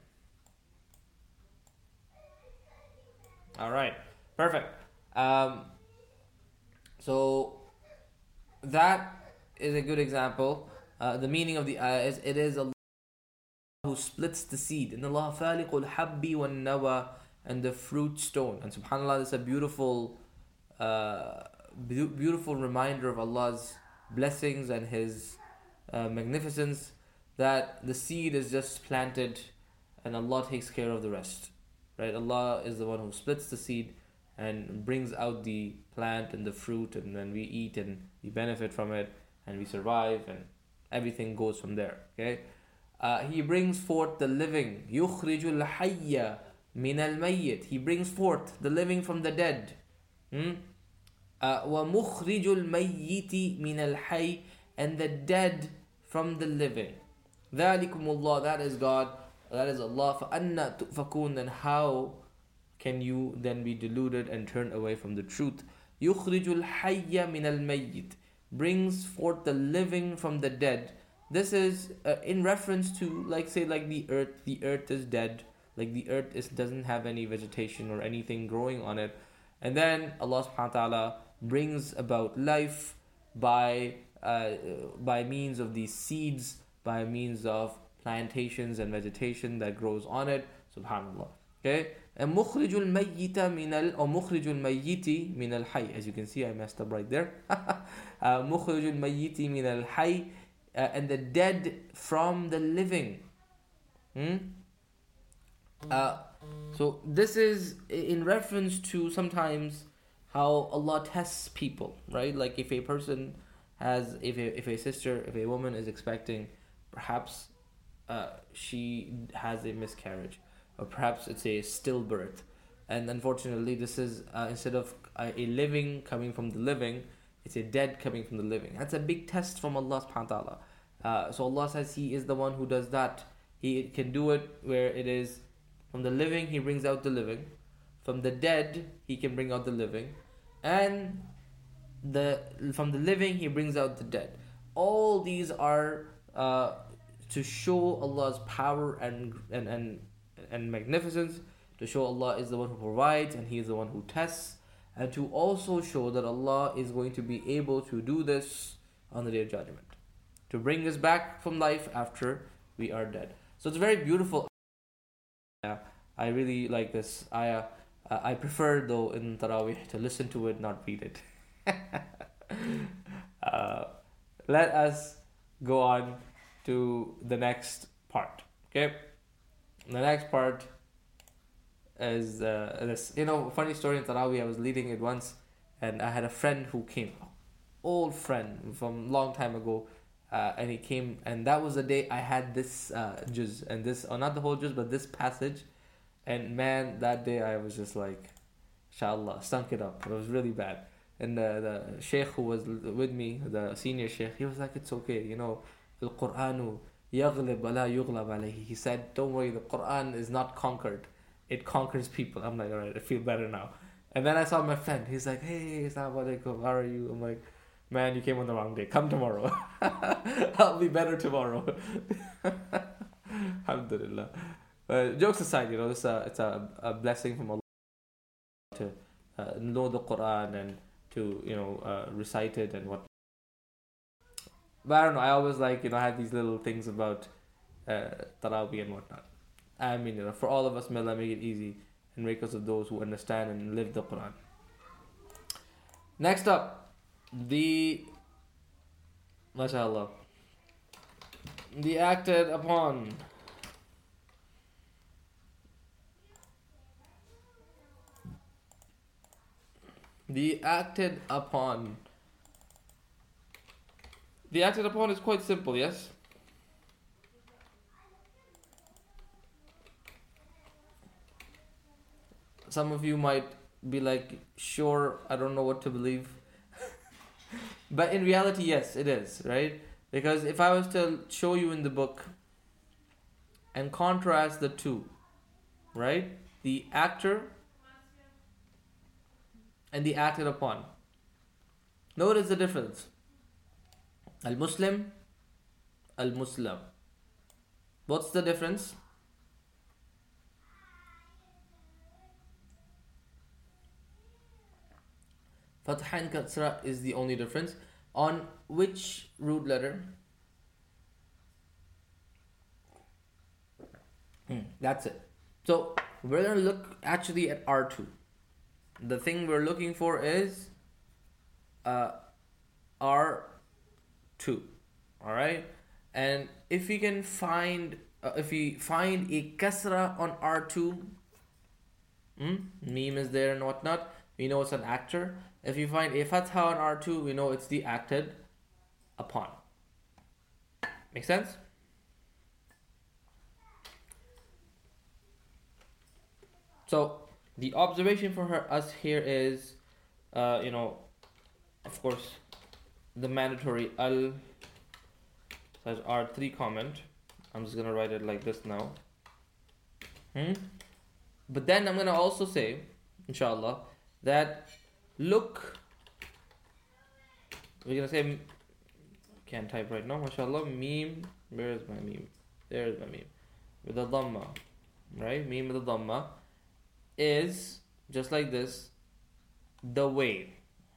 All right, perfect. So that is a good example. The meaning of the ayah is, it is Allah who splits the seed. In Allah faliqul habbi wan nawa, and the fruit stone. And subhanallah, this is a beautiful beautiful reminder of Allah's blessings and His magnificence. that the seed is just planted and Allah takes care of the rest. Right? Allah is the one who splits the seed and brings out the plant and the fruit, and then we eat and we benefit from it and we survive, and everything goes from there. Okay? He brings forth the living. يُخْرِجُ الْحَيَّ مِنَ الْمَيِّتِ. He brings forth the living from the dead. وَمُخْرِجُ الْمَيِّتِ مِنَ الْحَيِّ. And the dead from the living. ذَلِكُمُ اللَّهُ. That is God. That is Allah. فَأَنَّا تُؤْفَكُونَ. Then how can you then be deluded and turn away from the truth? يُخْرِجُ الْحَيَّ مِنَ الْمَيِّتِ. Brings forth the living from the dead. This is in reference to, like the earth. The earth is dead. Like the earth doesn't have any vegetation or anything growing on it. And then Allah subhanahu wa ta'ala brings about life by means of these seeds, by means of plantations and vegetation that grows on it. Subhanallah. Okay? And مُخْرِجُ الْمَيِّتِ مُخْرِجُ الْمَيِّتِ مِنَ الْحَيِّ. As you can see, I messed up right there. مُخْرِجُ الْمَيِّتِ مِنَ الْحَيِّ. And the dead from the living. So this is in reference to sometimes how Allah tests people, right? Like if a person has, if a sister, if a woman is expecting, perhaps she has a miscarriage, or perhaps it's a stillbirth, and unfortunately this is instead of a living coming from the living, it's a dead coming from the living. That's a big test from Allah subhanahu wa ta'ala. So Allah says He is the one who does that. He can do it where it is from the living, He brings out the living. From the dead, He can bring out the living. And from the living, He brings out the dead. All these are to show Allah's power and magnificence, to show Allah is the one who provides and He is the one who tests, and to also show that Allah is going to be able to do this on the Day of Judgment, to bring us back from life after we are dead. So it's very beautiful. I really like this ayah. I prefer though in Taraweeh to listen to it, not read it. Let us go on to the next part. Okay, the next part is this. Funny story in Taraweeh. I was leading it once, and I had a friend who came, old friend from long time ago, and he came, and that was the day I had this juz, and this, or not the whole juz, but this passage. And man, that day I was just like, inshallah, stunk it up. It was really bad. And the sheikh who was with me, the senior sheikh, he was like, it's okay, Al-Qur'anu yaghlib wa la yughlab alayhi. He said, don't worry, the Qur'an is not conquered. It conquers people. I'm like, alright, I feel better now. And then I saw my friend. He's like, hey, assalamu alaikum, how are you? I'm like, man, you came on the wrong day. Come tomorrow. I'll be better tomorrow. Alhamdulillah. Jokes aside, it's a blessing from Allah to know the Quran and to recite it and what. But I don't know. I always like I had these little things about Taraweeh and whatnot. I mean, for all of us, may Allah make it easy and make us of those who understand and live the Quran. Next up, MashaAllah, the acted upon. The acted upon. The acted upon is quite simple, yes? Some of you might be like, sure, I don't know what to believe. But in reality, yes, it is, right? Because if I was to show you in the book and contrast the two, right? The actor and the acted upon. Notice the difference. Al-Muslim, Al-Muslim. What's the difference? Fatha and Kasra is the only difference. On which root letter? That's it. So we're going to look actually at R2. The thing we're looking for is R2. Alright? And if we can find, if we find a kasra on R2, meme is there and whatnot, we know it's an actor. If you find a fatha on R2, we know it's the acted upon. Make sense? So the observation for us here is, of course, the mandatory al slash R3 comment. I'm just gonna write it like this now. But then I'm gonna also say, inshallah, that look. We're gonna say, can't type right now, mashallah. Meme. Where is my meme? There is my meme. With a dhamma, right? Meme with a dhamma is just like this. The way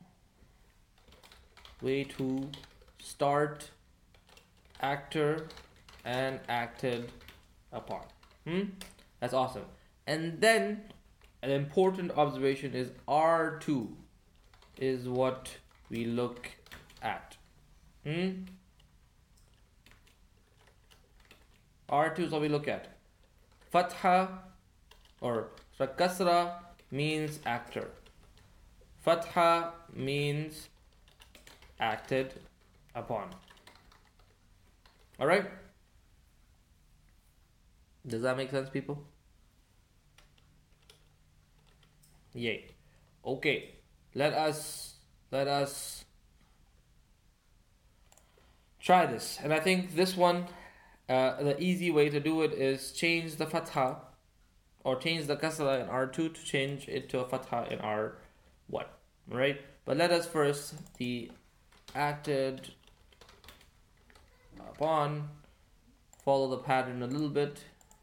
to start actor and acted upon. That's awesome. And then an important observation is R2 is what we look at. R2 is what we look at. Fatha or kasra means actor. Fatha means acted upon. Alright? Does that make sense, people? Yay. Okay. Let us try this. And I think this one, the easy way to do it is change the fatha or change the kasra in R2 to change it to a fatha in R1. Right? But let us first the acted upon, follow the pattern a little bit.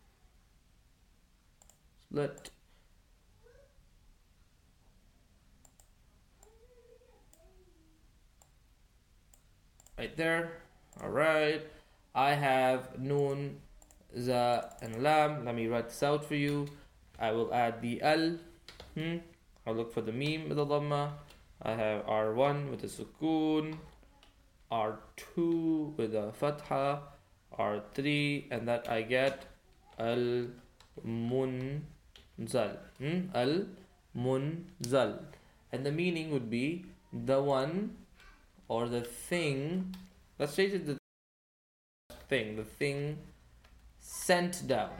Split. Right there. Alright. I have noon, za, and lam. Let me write this out for you. I will add the al. I'll look for the meme with the dhamma. I have R1 with the sukoon, R2 with the fatha, R3, and that I get al munzal. Al munzal. And the meaning would be the one or the thing. Let's change it to the thing sent down,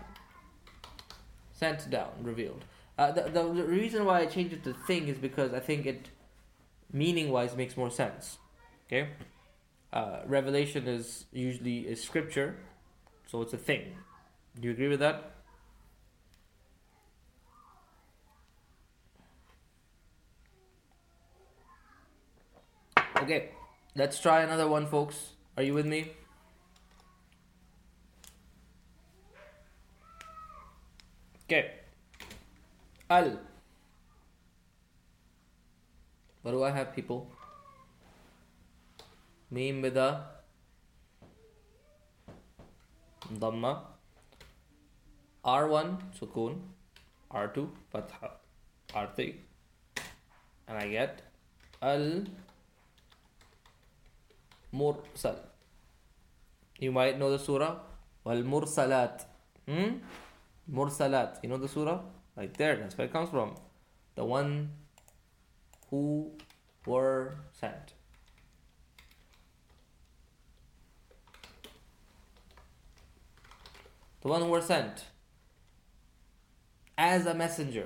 revealed. The reason why I changed it to thing is because I think it meaning wise makes more sense. Okay, revelation is usually scripture, so it's a thing. Do you agree with that? Okay, let's try another one, folks. Are you with me? Okay. Al. What do I have, people? Meme with a dhamma. R1 sukoon, R2 fatha, R3, and I get al mursal. You might know the surah wal mursalat. Mursalat. You know the surah? Right there. That's where it comes from. The one who were sent. The one who were sent as a messenger.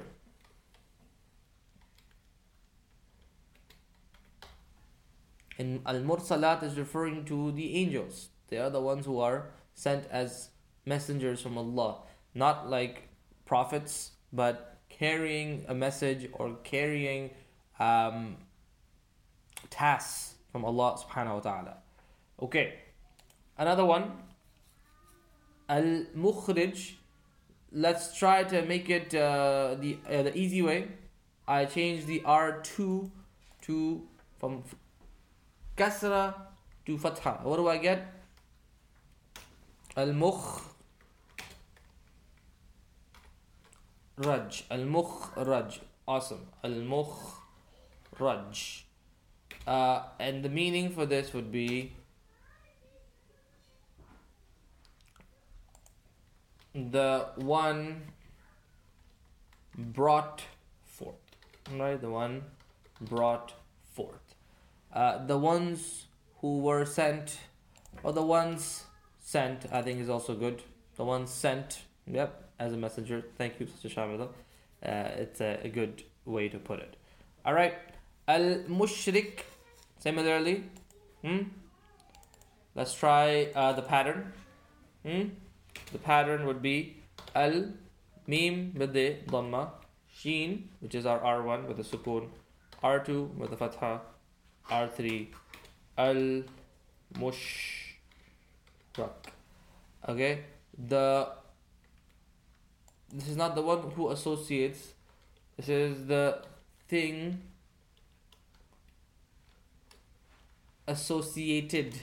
And al-mursalat is referring to the angels. They are the ones who are sent as messengers from Allah. Not like prophets, but carrying a message or carrying tasks from Allah subhanahu wa ta'ala. Okay. Another one. Al-mukhrij. Let's try to make it the easy way. I change the R2 to from kasra to fatha. What do I get? Al-mukhraj. Al-mukhraj. Awesome. Al-mukhraj. And the meaning for this would be the one brought forth. Right? The one brought forth. The ones who were sent, or the ones sent, I think is also good. The ones sent, yep, as a messenger. Thank you, Sister Shamila. It's a good way to put it. Alright. Al-Mushrik, similarly. Let's try the pattern. The pattern would be Al, Mim with the Dhamma, Sheen, which is our R1 with the Sukoon, R2 with the Fatha, R3, Al, Mushrak. Okay? This is not the one who associates. This is the thing associated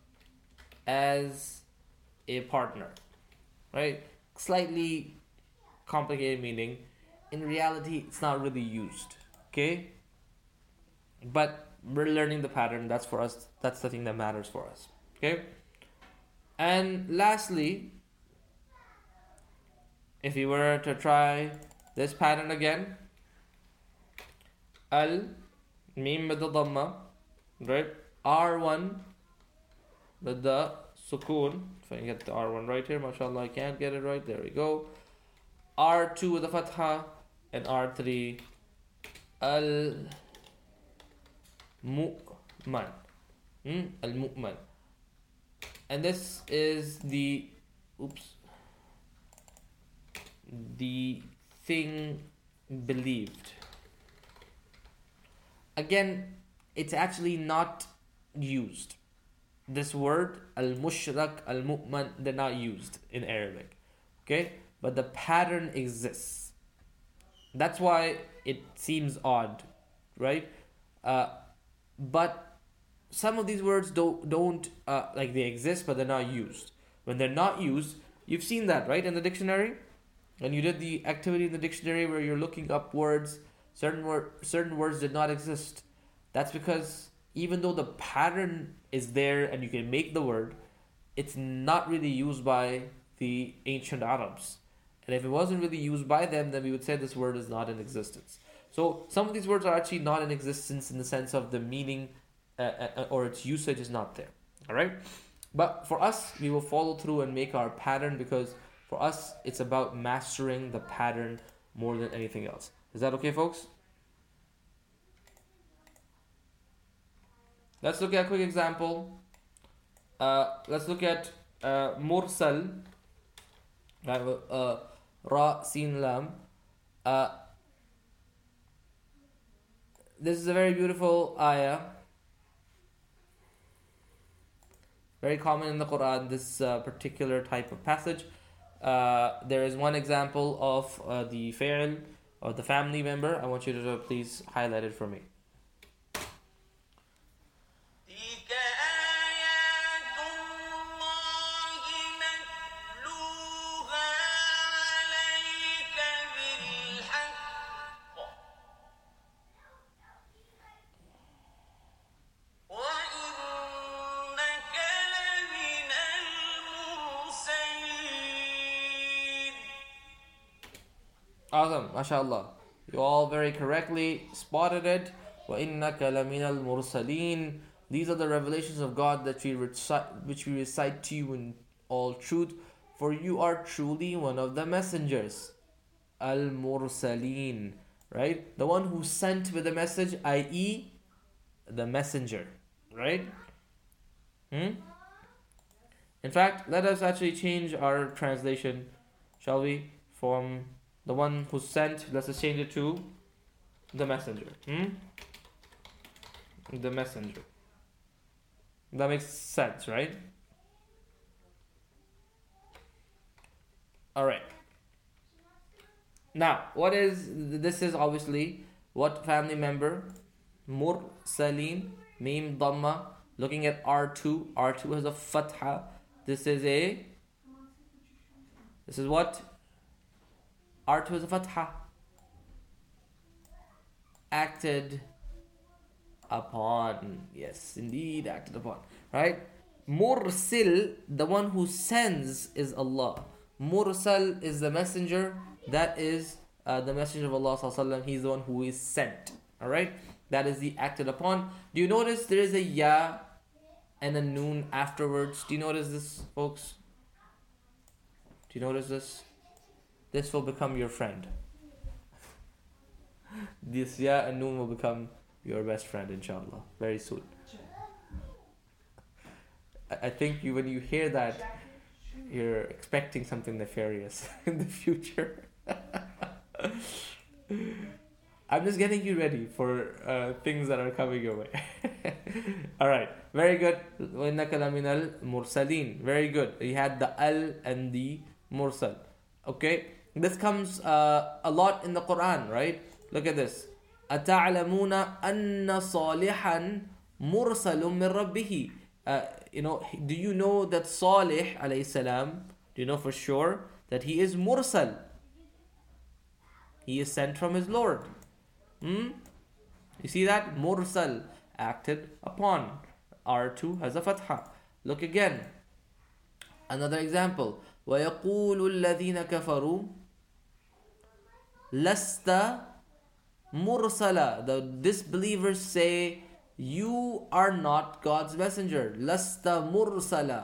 as a partner, right? Slightly complicated meaning. In reality, it's not really used, okay? But we're learning the pattern. That's for us. That's the thing that matters for us, okay? And lastly, if you were to try this pattern again, Al, Mim with the Dhamma, right? R1 with the Sukoon. If I can get the R1 right here, mashallah, I can't get it right. There we go. R2 with the Fatha and R3. Al Mu'man. Al Mu'man. And this is the thing believed. Again, it's actually not used. This word, al-mushrak, al-mu'man, they're not used in Arabic. Okay? But the pattern exists. That's why it seems odd, right? But some of these words don't like they exist, but they're not used. When they're not used, you've seen that, right, in the dictionary? When you did the activity in the dictionary where you're looking up words, certain words did not exist. That's because even though the pattern is there and you can make the word, it's not really used by the ancient Arabs. And if it wasn't really used by them, then we would say this word is not in existence. So some of these words are actually not in existence in the sense of the meaning or its usage is not there. Alright? But for us, we will follow through and make our pattern, because for us, it's about mastering the pattern more than anything else. Is that okay, folks? Let's look at a quick example. Let's look at Mursal. Ra, Sin, Lam. This is a very beautiful ayah. Very common in the Quran, this particular type of passage. There is one example of the fi'l or the family member. I want you to please highlight it for me. Awesome, mashallah. You all very correctly spotted it. وَإِنَّكَ لَمِنَ الْمُرْسَلِينَ. These are the revelations of God that which we recite to you in all truth, for you are truly one of the messengers. Al-Mursaleen, right? The one who sent with the message, i.e. the messenger, right? In fact, let us actually change our translation, shall we? From the one who sent, let's just change it to the messenger. The messenger. That makes sense, right? Alright. Now, this is obviously what family member? Mursaleen, Mim Dhamma. Looking at R2. R2 has a Fatha. This is what? R2 is a Fatha. Acted upon. Yes, indeed, acted upon. Right? Mursil, the one who sends, is Allah. Mursal is the messenger. That is the messenger of Allah sallallahu alaihi wasallam. He's the one who is sent. All right. That is the acted upon. Do you notice there is a ya and a noon afterwards? Do you notice this, folks? Do you notice this? This will become your friend. This ya and noon will become your best friend, inshallah, very soon. I think when you hear that, you're expecting something nefarious in the future. I'm just getting you ready for things that are coming your way. Alright, very good. وَإِنَّكَ لَمِنَ الْمُرْسَلِينَ. Very good. You had the al and the mursal. Okay, this comes a lot in the Quran, right? Look at this. أَتَعْلَمُونَ أَنَّ صَالِحًا مُرْسَلٌ مِّن رَبِّهِ. Do you know that Salih alayhi salam, do you know for sure that he is mursal? He is sent from his Lord. You see that? Mursal, acted upon. R2 has a fatha. Look again. Another example. وَيَقُولُ الَّذِينَ كَفَرُوا لَسْتَ mursala. The disbelievers say, you are not God's messenger. Lasta mursala.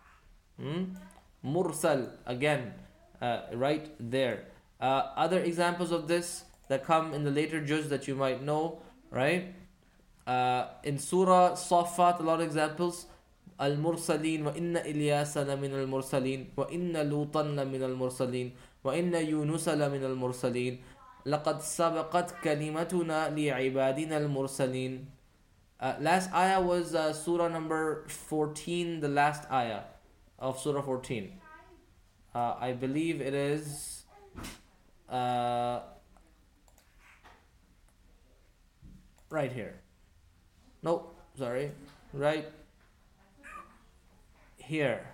Mursal, again, right there. Other examples of this that come in the later juz that you might know, right? In Surah Safat, a lot of examples. Al-Mursaleen wa inna Ilyasa la min al-Mursaleen wa inna Lutan la min al-Mursaleen wa inna Yunusa la min al-Mursaleen laqad sabaqat kalimatuna li'ibadina al-Mursaleen. Last ayah was surah number 14, the last ayah of surah 14. I believe it is right here. No, sorry. Right here.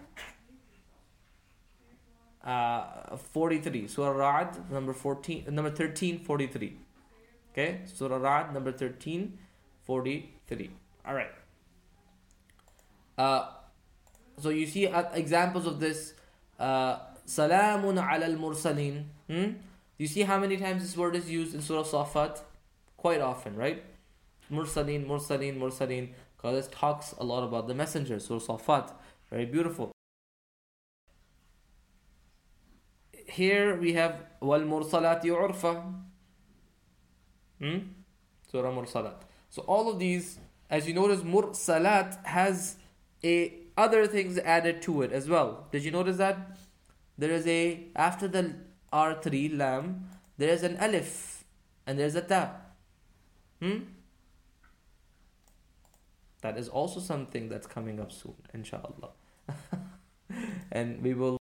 43. Surah Ra'd, number 13, 43. Okay? Surah Ra'd, number 13, 43. Alright. So you see examples of this. Salamun ala al-mursaleen. You see how many times this word is used in Surah Safat? Quite often, right? Mursaleen, mursaleen, mursaleen. Because it talks a lot about the messenger. Surah Safat. Very beautiful. Here we have wal mursalati urfa. Surah Mursalat. So all of these, as you notice, mursalat has other things added to it as well. Did you notice that? There is after the R3 lam, there is an alif and there is a ta. That is also something that's coming up soon, inshallah. And we will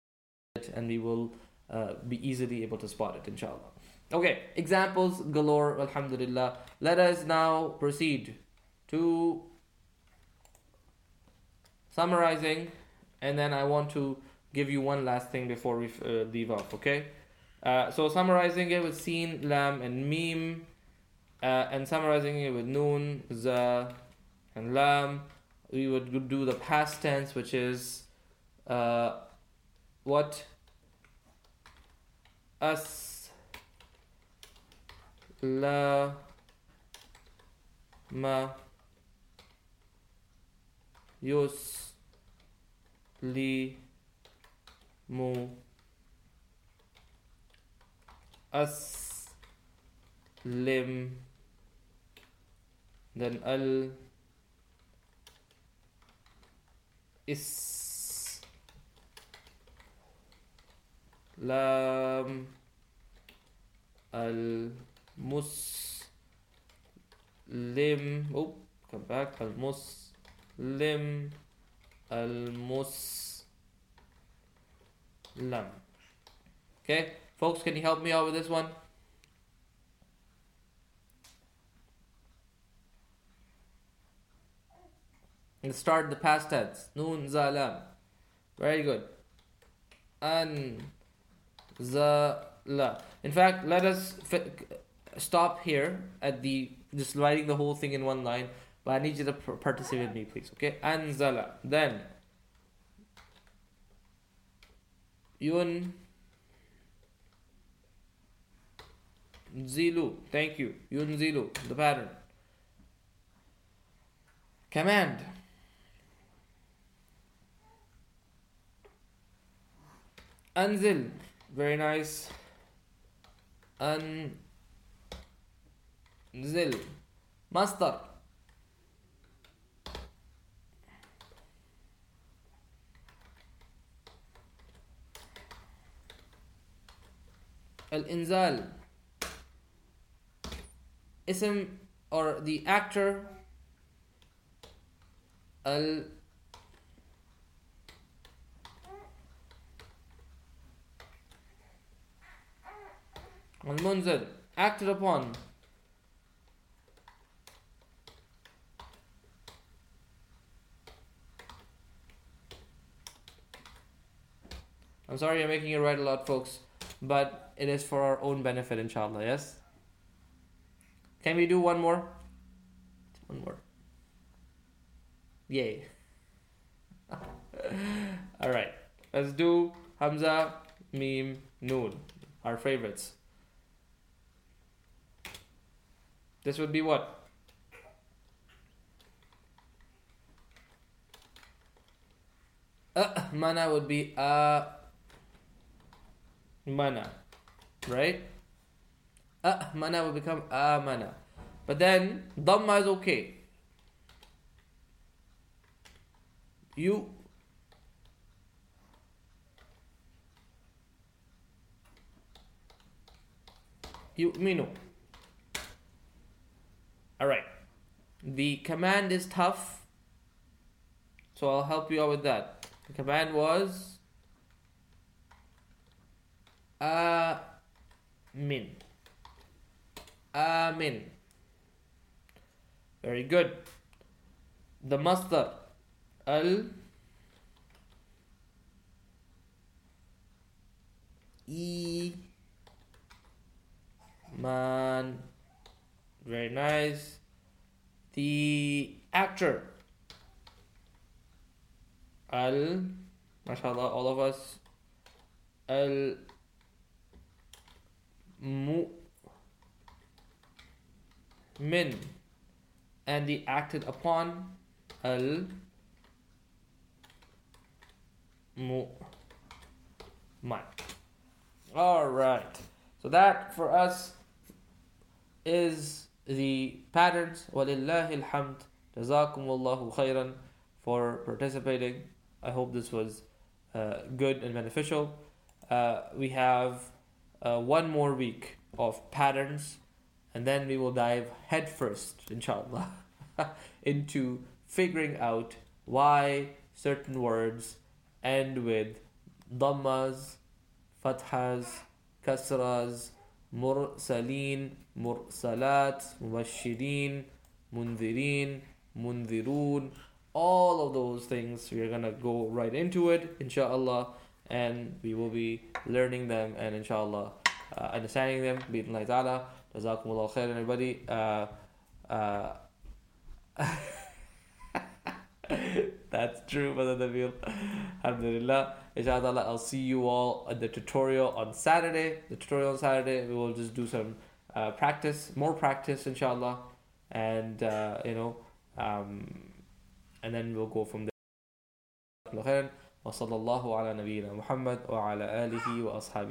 be easily able to spot it, inshallah. Okay, examples galore, alhamdulillah. Let us now proceed to summarizing, and then I want to give you one last thing before we leave off, okay? So summarizing it with sin, lam, and mim, and summarizing it with noon, za, and lam. We would do the past tense, which is what? La ma yus li mu aslim, then al islam, al muslim, come back, al muslim, al muslim. Okay, folks, can you help me out with this one? Let's start the past tense. Noon, za, lam. Very good. An, za, la. In fact, let us stop here at just writing the whole thing in one line. But I need you to participate with me, please. Okay? Anzala. Then Yun Zilu. Thank you. Yun Zilu. The pattern. Command. Anzil. Very nice. Anzil. Mastar. Al-Inzal. Ism or the actor. Al Al-Munzal. Acted upon. I'm sorry I'm making you write a lot, folks, but it is for our own benefit, inshallah, yes? Can we do one more? One more. Yay. Alright. Let's do Hamza, Mim, Noon. Our favorites. This would be what? Mana would be mana, right? Mana will become mana. But then Dhamma is okay. You Minu. Alright. The command is tough, so I'll help you out with that. The command was Amin. Amin. Very good. The masdar al man. Very nice. The actor al, mashallah, all of us, al min, and the acted upon al man. All right, so that for us is the patterns. Walillahi alhamd. Jazakumullahu khairan for participating. I hope this was good and beneficial. We have one more week of patterns, and then we will dive headfirst, inshallah, into figuring out why certain words end with dhammas, fathas, kasras, mursaleen, mursalat, mubashirin, mundirin, mundirun. All of those things, we are gonna go right into it, inshallah, and we will be learning them and inshallah understanding them. Bi-idhnillahi ta'ala. Jazakumullahu khairan, everybody. That's true, Brother Nabil. Alhamdulillah. Inshallah, I'll see you all at the tutorial on Saturday. The tutorial on Saturday, we will just do some more practice, inshallah, and and then we'll go from there. وصلى الله على نبينا محمد وعلى آله وأصحابه